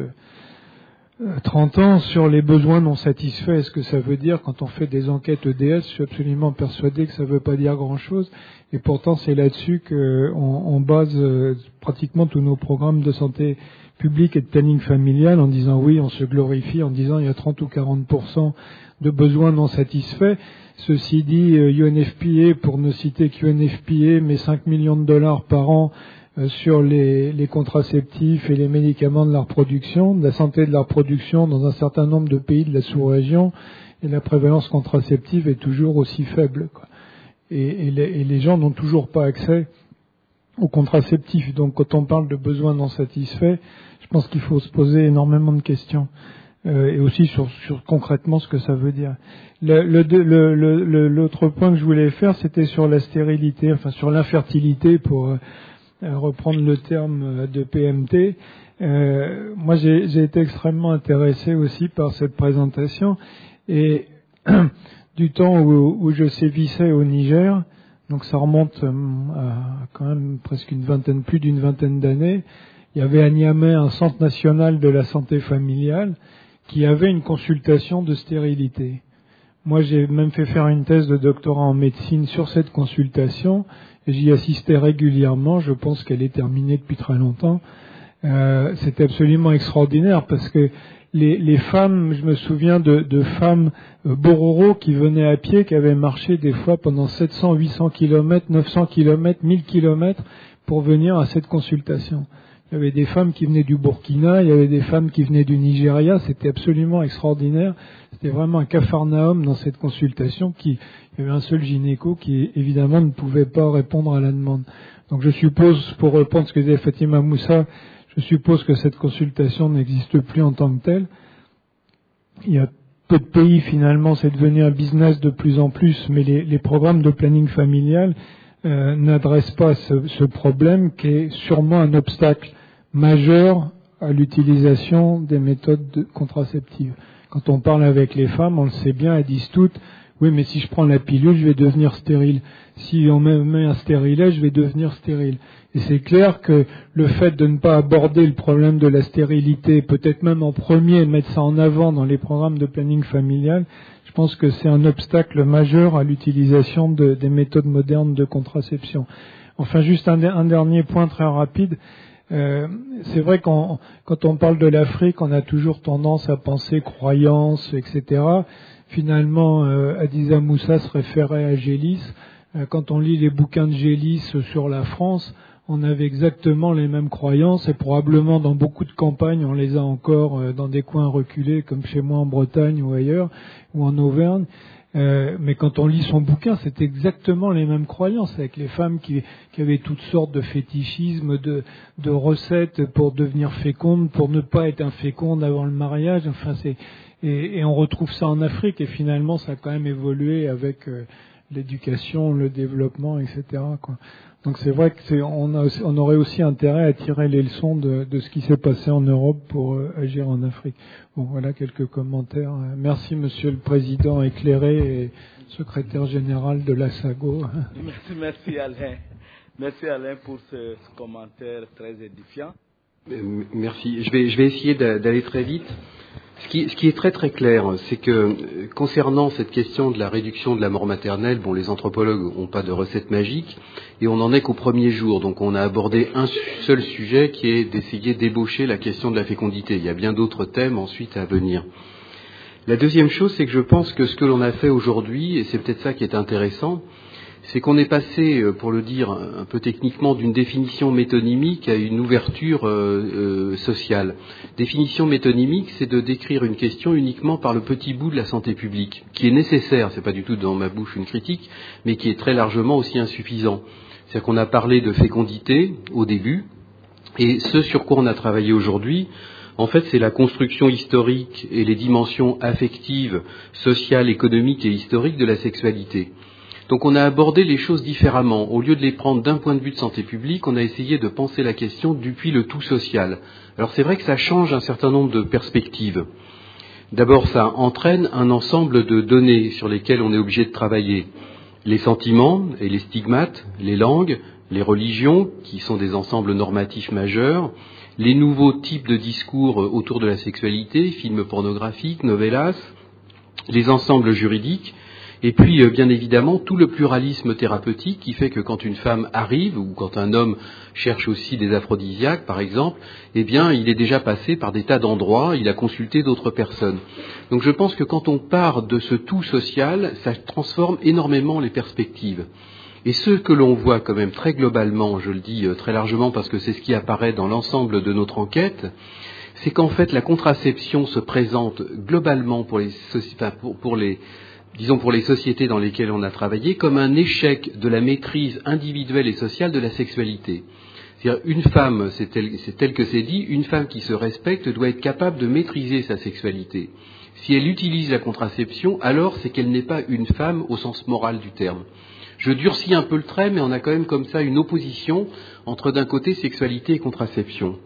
Speaker 12: 30 ans sur les besoins non satisfaits. Est-ce que ça veut dire, quand on fait des enquêtes EDS, je suis absolument persuadé que ça ne veut pas dire grand-chose. Et pourtant, c'est là-dessus qu'on base pratiquement tous nos programmes de santé publique et de planning familial, en disant oui, on se glorifie, en disant il y a 30 ou 40% de besoins non satisfaits. Ceci dit, UNFPA, pour ne citer qu'UNFPA, met 5 millions de dollars par an sur les contraceptifs et les médicaments de la reproduction, de la santé de la reproduction dans un certain nombre de pays de la sous-région, et la prévalence contraceptive est toujours aussi faible, quoi. Et les gens n'ont toujours pas accès aux contraceptifs. Donc quand on parle de besoins non satisfaits, je pense qu'il faut se poser énormément de questions. et aussi sur concrètement ce que ça veut dire. L'autre point que je voulais faire, c'était sur la stérilité, enfin sur l'infertilité, pour reprendre le terme de PMT. Moi, j'ai été extrêmement intéressé aussi par cette présentation, et du temps où je sévissais au Niger, donc ça remonte à quand même presque plus d'une vingtaine d'années, il y avait à Niamey un centre national de la santé familiale qui avait une consultation de stérilité. Moi, j'ai même fait faire une thèse de doctorat en médecine sur cette consultation, et j'y assistais régulièrement. Je pense qu'elle est terminée depuis très longtemps. C'était absolument extraordinaire parce que les femmes, je me souviens de femmes bororo qui venaient à pied, qui avaient marché des fois pendant 700, 800 km, 900 km, 1000 km pour venir à cette consultation. Il y avait des femmes qui venaient du Burkina, il y avait des femmes qui venaient du Nigeria, c'était absolument extraordinaire. C'était vraiment un capharnaüm dans cette consultation. Il y avait un seul gynéco qui, évidemment, ne pouvait pas répondre à la demande. Donc je suppose, pour répondre à ce que disait Fatima Moussa, je suppose que cette consultation n'existe plus en tant que telle. Il y a peu de pays, finalement, c'est devenu un business de plus en plus, mais les programmes de planning familial n'adressent pas ce problème qui est sûrement un obstacle majeur à l'utilisation des méthodes contraceptives. Quand on parle avec les femmes, on le sait bien, elles disent toutes, oui, mais si je prends la pilule, je vais devenir stérile. Si on me met un stérilet, je vais devenir stérile. Et c'est clair que le fait de ne pas aborder le problème de la stérilité, peut-être même en premier, mettre ça en avant dans les programmes de planning familial, je pense que c'est un obstacle majeur à l'utilisation des méthodes modernes de contraception. Enfin, juste un dernier point très rapide. C'est vrai quand on parle de l'Afrique, on a toujours tendance à penser croyances, etc. Finalement, Hadiza Moussa se référait à Gélis. Quand on lit les bouquins de Gélis sur la France, on avait exactement les mêmes croyances, et probablement dans beaucoup de campagnes, on les a encore dans des coins reculés, comme chez moi en Bretagne ou ailleurs, ou en Auvergne. Mais quand on lit son bouquin, c'est exactement les mêmes croyances, avec les femmes qui avaient toutes sortes de fétichismes, de recettes pour devenir fécondes, pour ne pas être infécondes avant le mariage. Enfin, et on retrouve ça en Afrique, et finalement, ça a quand même évolué avec l'éducation, le développement, etc., quoi. Donc c'est vrai qu'on aurait aussi intérêt à tirer les leçons de ce qui s'est passé en Europe pour agir en Afrique. Bon, voilà quelques commentaires. Merci, Monsieur le Président éclairé et secrétaire général de l'ASAGO.
Speaker 13: Merci Alain. Merci Alain pour ce commentaire très édifiant.
Speaker 14: Merci. Je vais essayer d'aller très vite. Ce qui est très très clair, c'est que concernant cette question de la réduction de la mort maternelle, bon, les anthropologues n'ont pas de recette magique et on n'en est qu'au premier jour. Donc on a abordé un seul sujet qui est d'essayer d'ébaucher la question de la fécondité. Il y a bien d'autres thèmes ensuite à venir. La deuxième chose, c'est que je pense que ce que l'on a fait aujourd'hui, et c'est peut-être ça qui est intéressant, c'est qu'on est passé, pour le dire un peu techniquement, d'une définition métonymique à une ouverture sociale. Définition métonymique, c'est de décrire une question uniquement par le petit bout de la santé publique, qui est nécessaire, c'est pas du tout dans ma bouche une critique, mais qui est très largement aussi insuffisant. C'est-à-dire qu'on a parlé de fécondité au début, et ce sur quoi on a travaillé aujourd'hui, en fait, c'est la construction historique et les dimensions affectives, sociales, économiques et historiques de la sexualité. Donc on a abordé les choses différemment. Au lieu de les prendre d'un point de vue de santé publique, on a essayé de penser la question depuis le tout social. Alors c'est vrai que ça change un certain nombre de perspectives. D'abord, ça entraîne un ensemble de données sur lesquelles on est obligé de travailler. Les sentiments et les stigmates, les langues, les religions, qui sont des ensembles normatifs majeurs, les nouveaux types de discours autour de la sexualité, films pornographiques, novellas, les ensembles juridiques, et puis, bien évidemment, tout le pluralisme thérapeutique qui fait que quand une femme arrive, ou quand un homme cherche aussi des aphrodisiaques, par exemple, eh bien, il est déjà passé par des tas d'endroits, il a consulté d'autres personnes. Donc je pense que quand on part de ce tout social, ça transforme énormément les perspectives. Et ce que l'on voit quand même très globalement, je le dis très largement parce que c'est ce qui apparaît dans l'ensemble de notre enquête, c'est qu'en fait la contraception se présente globalement pour les sociétés dans lesquelles on a travaillé, comme un échec de la maîtrise individuelle et sociale de la sexualité. C'est-à-dire, une femme, c'est tel que c'est dit, une femme qui se respecte doit être capable de maîtriser sa sexualité. Si elle utilise la contraception, alors c'est qu'elle n'est pas une femme au sens moral du terme. Je durcis un peu le trait, mais on a quand même comme ça une opposition entre d'un côté sexualité et contraception.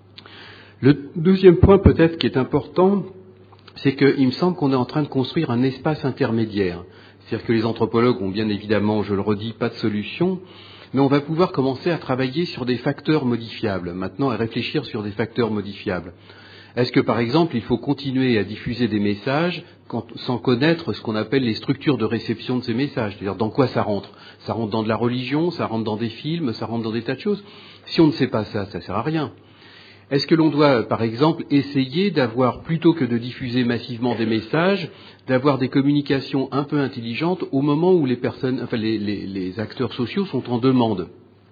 Speaker 14: Le deuxième point peut-être qui est important, c'est qu'il me semble qu'on est en train de construire un espace intermédiaire. C'est-à-dire que les anthropologues ont bien évidemment, je le redis, pas de solution, mais on va pouvoir commencer à travailler sur des facteurs modifiables, maintenant à réfléchir sur des facteurs modifiables. Est-ce que, par exemple, il faut continuer à diffuser des messages sans connaître ce qu'on appelle les structures de réception de ces messages? C'est-à-dire, dans quoi ça rentre? Ça rentre dans de la religion, ça rentre dans des films, ça rentre dans des tas de choses. Si on ne sait pas ça, ça ne sert à rien. Est-ce que l'on doit, par exemple, essayer d'avoir, plutôt que de diffuser massivement des messages, d'avoir des communications un peu intelligentes au moment où les acteurs sociaux sont en demande?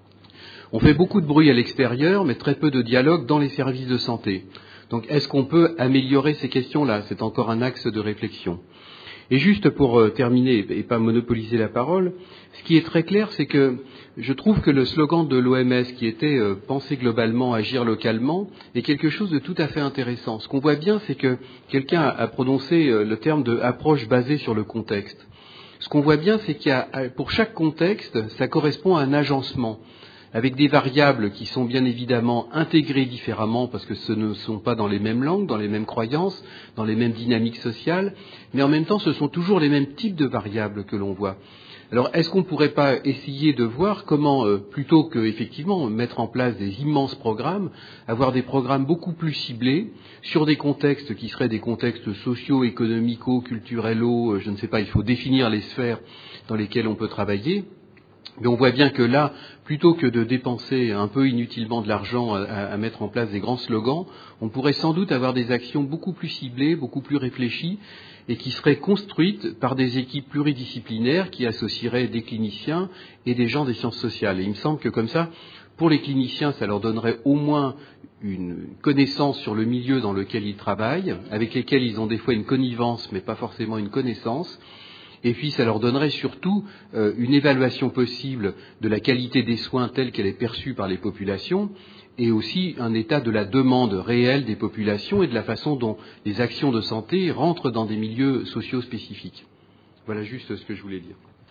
Speaker 14: On fait beaucoup de bruit à l'extérieur, mais très peu de dialogue dans les services de santé. Donc, est-ce qu'on peut améliorer ces questions-là? C'est encore un axe de réflexion. Et juste pour terminer et pas monopoliser la parole, ce qui est très clair, c'est que je trouve que le slogan de l'OMS, qui était « penser globalement, agir localement », est quelque chose de tout à fait intéressant. Ce qu'on voit bien, c'est que quelqu'un a prononcé le terme de « approche basée sur le contexte ». Ce qu'on voit bien, c'est qu'il y a, pour chaque contexte, ça correspond à un agencement, avec des variables qui sont bien évidemment intégrées différemment parce que ce ne sont pas dans les mêmes langues, dans les mêmes croyances, dans les mêmes dynamiques sociales, mais en même temps ce sont toujours les mêmes types de variables que l'on voit. Alors est-ce qu'on ne pourrait pas essayer de voir comment, plutôt que effectivement mettre en place des immenses programmes, avoir des programmes beaucoup plus ciblés sur des contextes qui seraient des contextes socio, économico, culturello, je ne sais pas, il faut définir les sphères dans lesquelles on peut travailler. Mais on voit bien que là, plutôt que de dépenser un peu inutilement de l'argent à mettre en place des grands slogans, on pourrait sans doute avoir des actions beaucoup plus ciblées, beaucoup plus réfléchies, et qui seraient construites par des équipes pluridisciplinaires qui associeraient des cliniciens et des gens des sciences sociales. Et il me semble que comme ça, pour les cliniciens, ça leur donnerait au moins une connaissance sur le milieu dans lequel ils travaillent, avec lesquels ils ont des fois une connivence, mais pas forcément une connaissance. Et puis ça leur donnerait surtout une évaluation possible de la qualité des soins telle qu'elle est perçue par les populations, et aussi un état de la demande réelle des populations et de la façon dont les actions de santé rentrent dans des milieux sociaux spécifiques. Voilà juste ce que je voulais dire.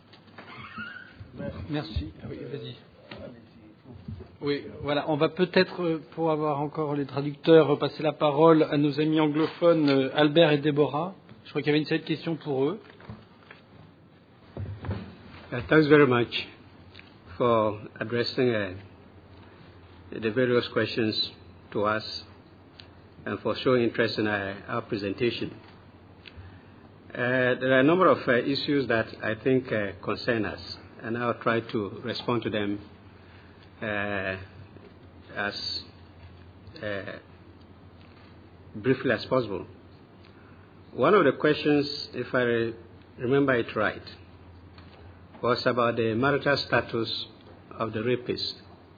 Speaker 1: Merci. Oui, vas-y. Oui, voilà. On va peut-être, pour avoir encore les traducteurs, repasser la parole à nos amis anglophones Albert et Déborah. Je crois qu'il y avait une série de questions pour eux.
Speaker 15: Thanks very much for addressing the various questions to us and for showing interest in our presentation. There are a number of issues that I think concern us, and I'll try to respond to them as briefly as possible. One of the questions, if I remember it right, was about the marital status of the rapist.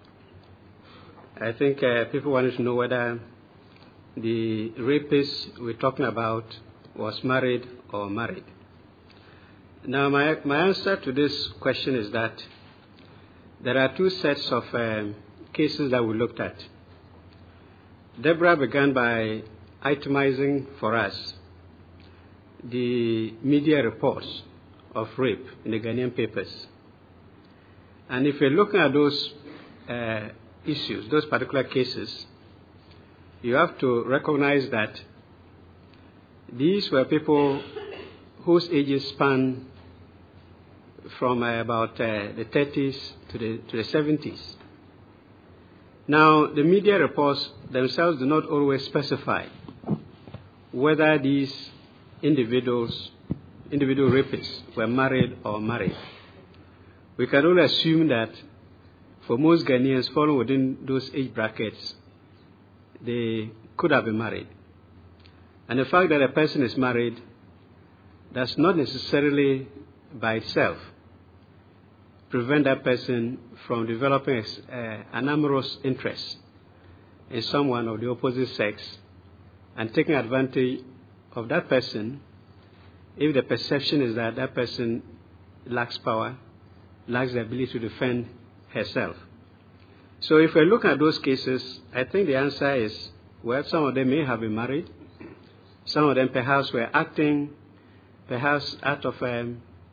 Speaker 15: I think people wanted to know whether the rapist we're talking about was married or married. Now, my answer to this question is that there are two sets of cases that we looked at. Deborah began by itemizing for us the media reports of rape in the Ghanaian papers. And if you're looking at those issues, those particular cases, you have to recognize that these were people whose ages span from about the 30s to the 70s. Now, the media reports themselves do not always specify whether these individual rapists were married or married. We can only assume that for most Ghanaians falling within those age brackets, they could have been married. And the fact that a person is married does not necessarily by itself prevent that person from developing an amorous interest in someone of the opposite sex and taking advantage of that person if the perception is that that person lacks power, lacks the ability to defend herself. So if we look at those cases, I think the answer is, well, some of them may have been married. Some of them perhaps were acting, perhaps out of, a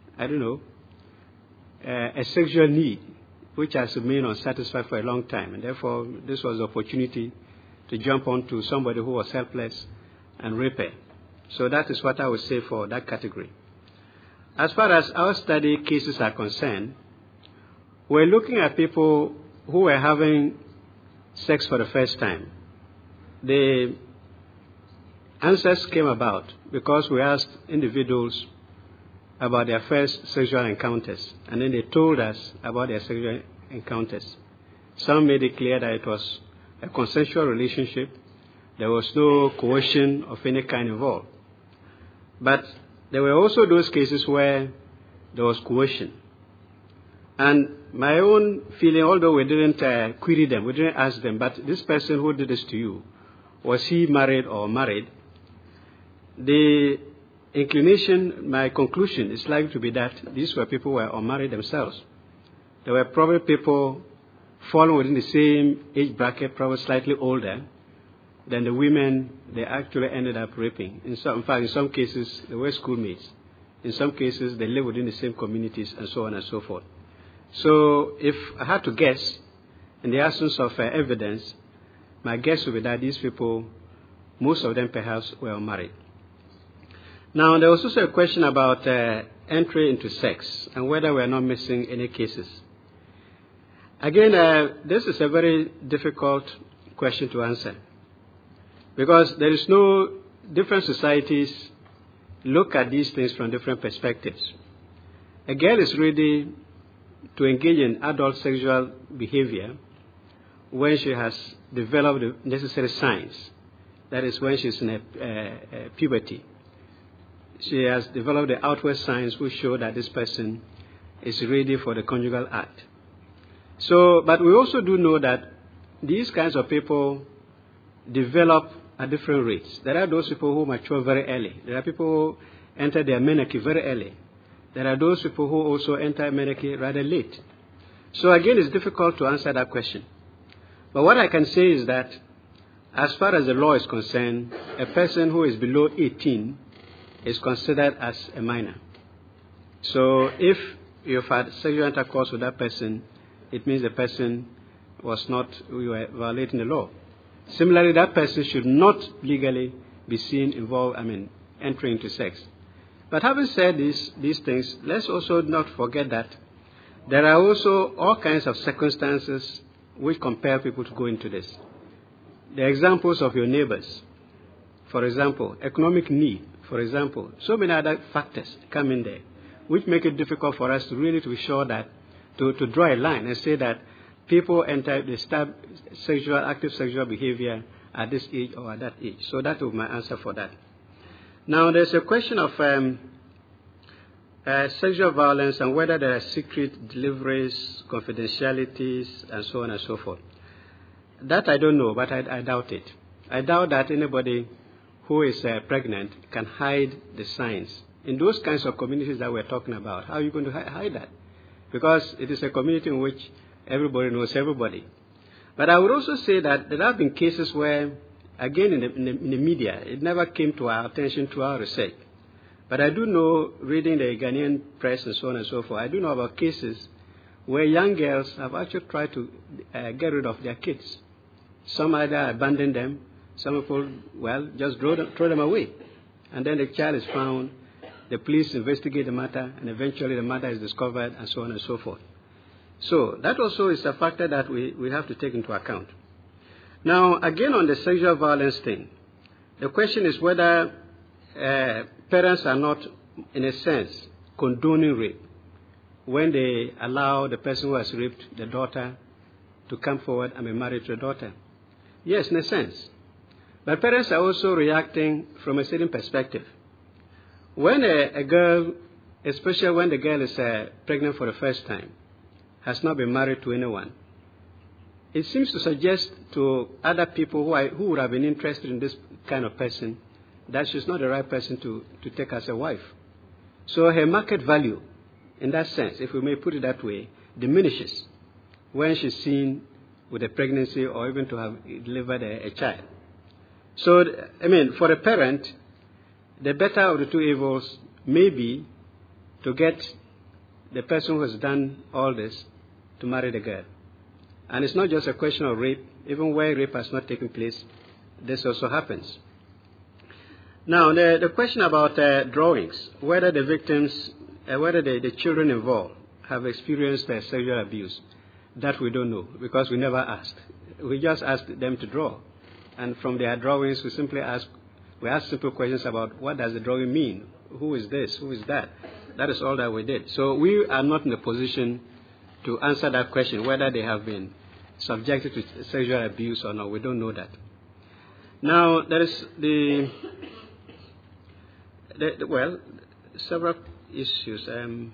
Speaker 15: sexual need, which has remained unsatisfied for a long time. And therefore, this was the opportunity to jump onto somebody who was helpless and rape her. So that is what I would say for that category. As far as our study cases are concerned, we're looking at people who were having sex for the first time. The answers came about because we asked individuals about their first sexual encounters, and then they told us about their sexual encounters. Some made it clear that it was a consensual relationship. There was no coercion of any kind involved. But there were also those cases where there was coercion. And my own feeling, although we didn't query them, we didn't ask them, but this person who did this to you, was he married or married? The inclination, my conclusion is likely to be that these were people who were unmarried themselves. There were probably people falling within the same age bracket, probably slightly older than the women they actually ended up raping. In fact, in some cases, they were schoolmates. In some cases, they lived within the same communities, and so on and so forth. So if I had to guess, in the absence of evidence, my guess would be that these people, most of them perhaps, were unmarried. Now, there was also a question about entry into sex and whether we are not missing any cases. Again, this is a very difficult question to answer because there is no different societies look at these things from different perspectives. A girl is ready to engage in adult sexual behavior when she has developed the necessary signs. That is when she's in puberty. She has developed the outward signs which show that this person is ready for the conjugal act. So, but we also do know that these kinds of people develop at different rates. There are those people who mature very early. There are people who enter their menarche very early. There are those people who also enter menarche rather late. So again, it's difficult to answer that question. But what I can say is that as far as the law is concerned, a person who is below 18 is considered as a minor. So if you've had sexual intercourse with that person, it means the person we were violating the law. Similarly, that person should not legally be seen entering into sex. But having said these things, let's also not forget that there are also all kinds of circumstances which compel people to go into this. The examples of your neighbors, for example, economic need, for example, so many other factors come in there, which make it difficult for us to really to be sure that, to draw a line and say that people start active sexual behavior at this age or at that age. So that was my answer for that. Now, there's a question of sexual violence and whether there are secret deliveries, confidentialities, and so on and so forth. That I don't know, but I doubt it. I doubt that anybody who is pregnant can hide the signs. In those kinds of communities that we're talking about, how are you going to hide that? Because it is a community in which everybody knows everybody. But I would also say that there have been cases where, again, in the media, it never came to our attention to our research. But I do know, reading the Ghanaian press and so on and so forth, I do know about cases where young girls have actually tried to get rid of their kids. Some either abandon them, some people, just throw them away. And then the child is found, the police investigate the matter, and eventually the matter is discovered, and so on and so forth. So that also is a factor that we have to take into account. Now, again, on the sexual violence thing, the question is whether parents are not, in a sense, condoning rape when they allow the person who has raped the daughter to come forward and be married to the daughter. Yes, in a sense. But parents are also reacting from a certain perspective. When a girl, especially when the girl is pregnant for the first time, has not been married to anyone, it seems to suggest to other people who would have been interested in this kind of person that she's not the right person to take as a wife. So her market value, in that sense, if we may put it that way, diminishes when she's seen with a pregnancy or even to have delivered a child. So, I mean, for a parent, the better of the two evils may be to get the person who has done all this to marry the girl. And it's not just a question of rape. Even where rape has not taken place, this also happens. Now, the question about drawings, whether the victims, whether the children involved have experienced sexual abuse, that we don't know because we never asked. We just asked them to draw. And from their drawings, we ask simple questions about what does the drawing mean? Who is this? Who is that? That is all that we did. So we are not in a position to answer that question, whether they have been subjected to sexual abuse or not. We don't know that. Now, there is several issues.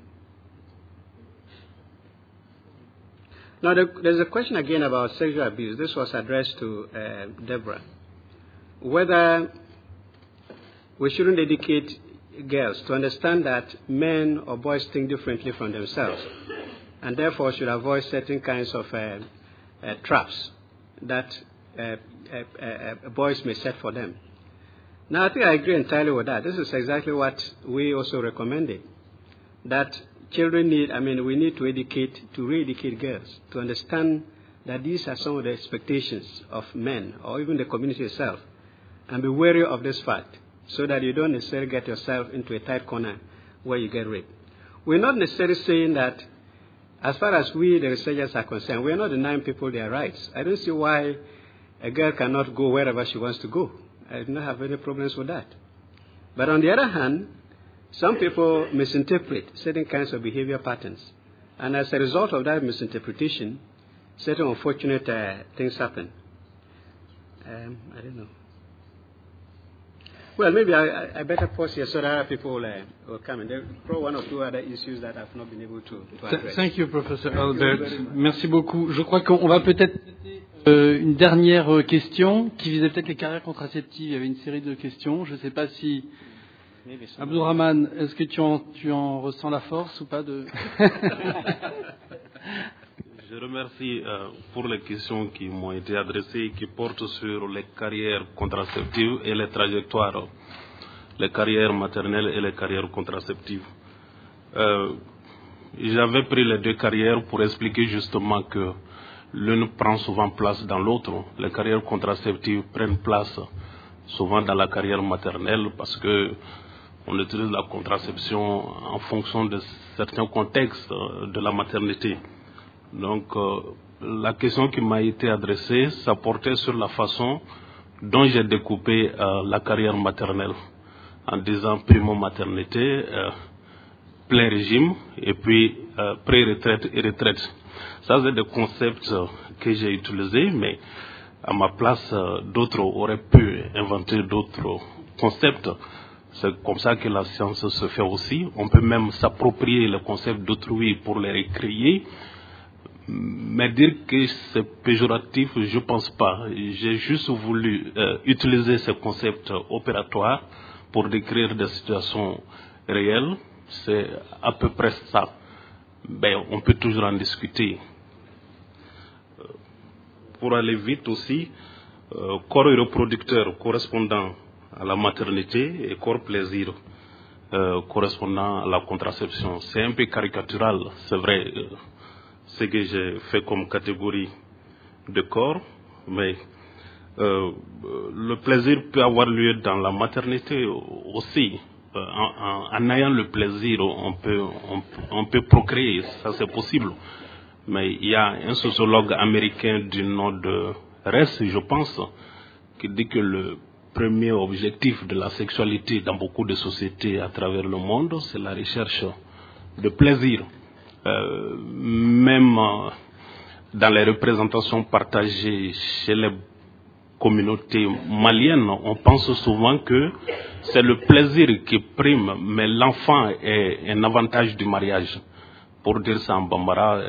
Speaker 15: Now, there's a question again about sexual abuse. This was addressed to Deborah. Whether we shouldn't educate girls to understand that men or boys think differently from themselves, and therefore should avoid certain kinds of traps that boys may set for them. Now, I think I agree entirely with that. This is exactly what we also recommended, that children we need to re-educate girls to understand that these are some of the expectations of men or even the community itself, and be wary of this fact so that you don't necessarily get yourself into a tight corner where you get raped. We're not necessarily saying that, as far as we, the researchers, are concerned, we're not denying people their rights. I don't see why a girl cannot go wherever she wants to go. I do not have any problems with that. But on the other hand, some people misinterpret certain kinds of behavior patterns. And as a result of that misinterpretation, certain unfortunate things happen. I don't know. Well, maybe I better pause here so that other people will come in. There are probably one or two other issues that I've not been able to address.
Speaker 1: Thank you, Professor Albert. Merci beaucoup. Je crois qu'on va peut-être une dernière question qui visait peut-être les carrières contraceptives. Il y avait une série de questions. Je ne sais pas si... Abdourahmane, est-ce que tu en ressens la force ou pas de...
Speaker 16: Je remercie pour les questions qui m'ont été adressées, qui portent sur les carrières contraceptives et les trajectoires, les carrières maternelles et les carrières contraceptives. J'avais pris les deux carrières pour expliquer justement que l'une prend souvent place dans l'autre. Les carrières contraceptives prennent place souvent dans la carrière maternelle parce que on utilise la contraception en fonction de certains contextes de la maternité. Donc, la question qui m'a été adressée, ça portait sur la façon dont j'ai découpé la carrière maternelle, en disant primo-maternité, plein régime, et puis pré-retraite et retraite. Ça, c'est des concepts que j'ai utilisés, mais à ma place, d'autres auraient pu inventer d'autres concepts. C'est comme ça que la science se fait aussi. On peut même s'approprier les concepts d'autrui pour les recréer. Mais dire que c'est péjoratif, je ne pense pas. J'ai juste voulu utiliser ces concepts opératoires pour décrire des situations réelles. C'est à peu près ça. Ben, on peut toujours en discuter. Pour aller vite aussi, corps reproducteur correspondant à la maternité et corps plaisir correspondant à la contraception. C'est un peu caricatural, c'est vrai. Ce que j'ai fait comme catégorie de corps, mais le plaisir peut avoir lieu dans la maternité aussi. En ayant le plaisir, on peut procréer, ça c'est possible. Mais il y a un sociologue américain du nom de Ress, je pense, qui dit que le premier objectif de la sexualité dans beaucoup de sociétés à travers le monde, c'est la recherche de plaisir. Même dans les représentations partagées chez les communautés maliennes, on pense souvent que c'est le plaisir qui prime, mais l'enfant est un avantage du mariage. Pour dire ça en bambara,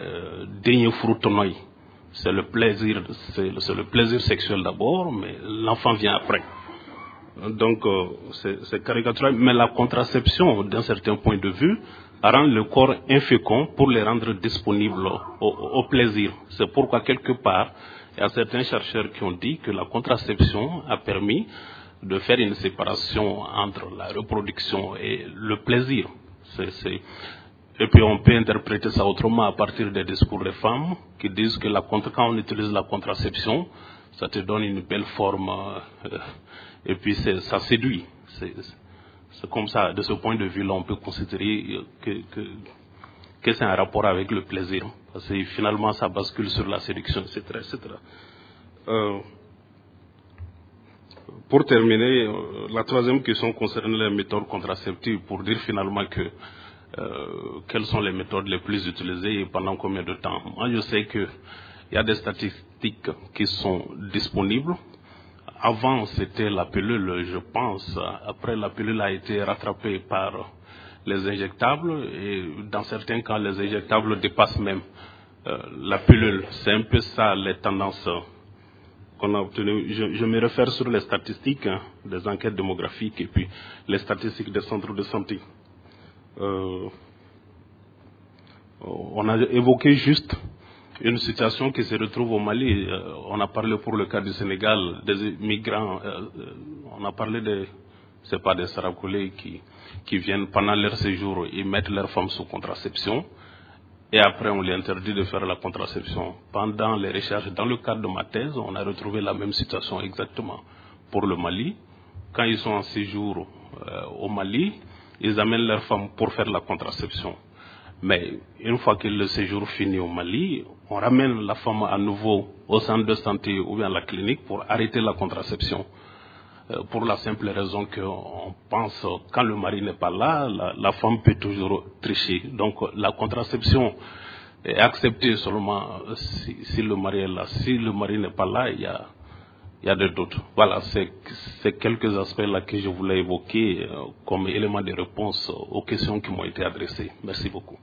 Speaker 16: c'est le plaisir sexuel d'abord, mais l'enfant vient après. Donc c'est caricatural, mais la contraception, d'un certain point de vue, rend le corps infécond pour les rendre disponibles au plaisir. C'est pourquoi, quelque part, il y a certains chercheurs qui ont dit que la contraception a permis de faire une séparation entre la reproduction et le plaisir. Et puis on peut interpréter ça autrement à partir des discours des femmes qui disent que quand on utilise la contraception, ça te donne une belle forme et puis ça séduit. C'est comme ça, de ce point de vue-là, on peut considérer que c'est un rapport avec le plaisir. Parce que finalement, ça bascule sur la séduction, etc. etc. Pour terminer, la troisième question concerne les méthodes contraceptives, pour dire finalement quelles sont les méthodes les plus utilisées et pendant combien de temps. Moi, je sais qu'il y a des statistiques qui sont disponibles. Avant, c'était la pilule, je pense. Après, la pilule a été rattrapée par les injectables et dans certains cas, les injectables dépassent même la pilule. C'est un peu ça les tendances qu'on a obtenues. Je me réfère sur les statistiques des enquêtes démographiques et puis les statistiques des centres de santé. On a évoqué juste une situation qui se retrouve au Mali. On a parlé pour le cas du Sénégal, des migrants. On a parlé c'est pas des Saracoulés qui viennent pendant leur séjour, ils mettent leurs femmes sous contraception. Et après, on les interdit de faire la contraception. Pendant les recherches, dans le cadre de ma thèse, on a retrouvé la même situation exactement pour le Mali. Quand ils sont en séjour au Mali, ils amènent leurs femmes pour faire la contraception. Mais une fois que le séjour finit au Mali, on ramène la femme à nouveau au centre de santé ou bien à la clinique pour arrêter la contraception. Pour la simple raison qu'on pense quand le mari n'est pas là, la femme peut toujours tricher. Donc la contraception est acceptée seulement si le mari est là. Si le mari n'est pas là, il y a des doutes. Voilà, c'est quelques aspects-là que je voulais évoquer comme élément de réponse aux questions qui m'ont été adressées. Merci beaucoup.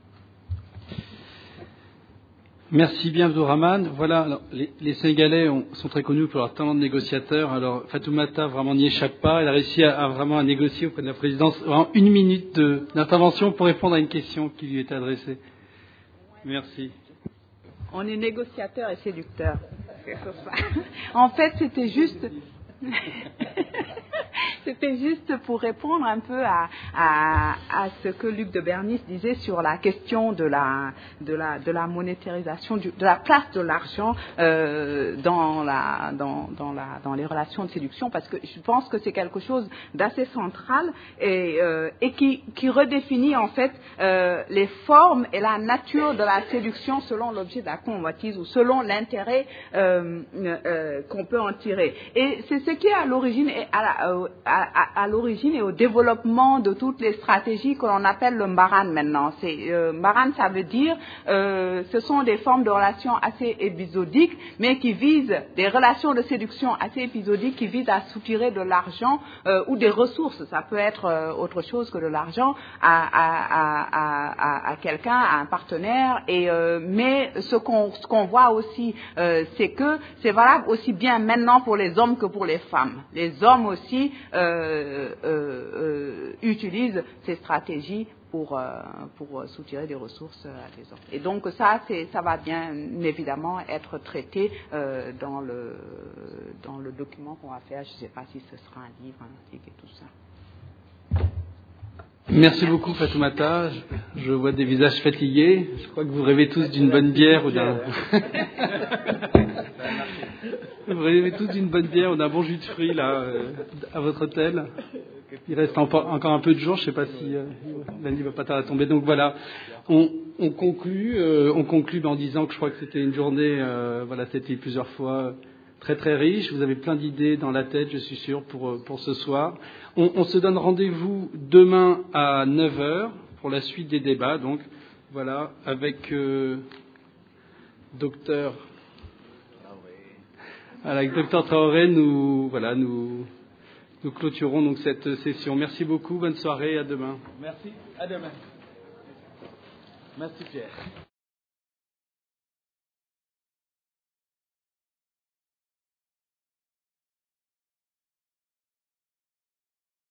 Speaker 1: Merci bien, Abdourahmane. Voilà, alors, les Sénégalais sont très connus pour leur talent de négociateur. Alors, Fatoumata vraiment n'y échappe pas. Elle a réussi à négocier auprès de la présidence vraiment 1 minute d'intervention pour répondre à une question qui lui était adressée. Merci.
Speaker 17: On est négociateur et séducteur. C'est ça. En fait, c'était juste pour répondre un peu à ce que Luc de Bernis disait sur la question de la monétarisation, de la place de l'argent dans les relations de séduction, parce que je pense que c'est quelque chose d'assez central et qui redéfinit en fait les formes et la nature de la séduction selon l'objet de la convoitise ou selon l'intérêt qu'on peut en tirer. Et c'est ce qui est à l'origine à l'origine et au développement de toutes les stratégies que l'on appelle le Mbaran maintenant. Mbaran, ça veut dire ce sont des formes de relations assez épisodiques, mais qui visent des relations de séduction assez épisodiques qui visent à soutirer de l'argent ou des ressources. Ça peut être autre chose que de l'argent à quelqu'un, à un partenaire. Mais ce qu'on voit aussi, c'est que c'est valable aussi bien maintenant pour les hommes que pour les femmes. Les hommes aussi utilisent ces stratégies pour soutirer des ressources à des hommes. Et donc ça va bien évidemment être traité dans le document qu'on va faire. Je ne sais pas si ce sera un livre, un article et tout ça.
Speaker 1: Merci beaucoup Fatoumata. Je vois des visages fatigués. Je crois que vous rêvez tous d'une bonne bière ou d'un... Vous rêvez tous d'une bonne bière ou d'un bon jus de fruits là à votre hôtel. Il reste encore un peu de jours. Je ne sais pas si la nuit va pas tarder à tomber. Donc voilà, on conclut en disant que je crois que c'était une journée. Voilà, c'était plusieurs fois très très riche. Vous avez plein d'idées dans la tête, je suis sûr, pour ce soir. On se donne rendez-vous demain à 9h pour la suite des débats. Donc voilà, avec Docteur Traoré, nous clôturons donc cette session. Merci beaucoup, bonne soirée, à demain.
Speaker 13: Merci, à demain. Merci Pierre.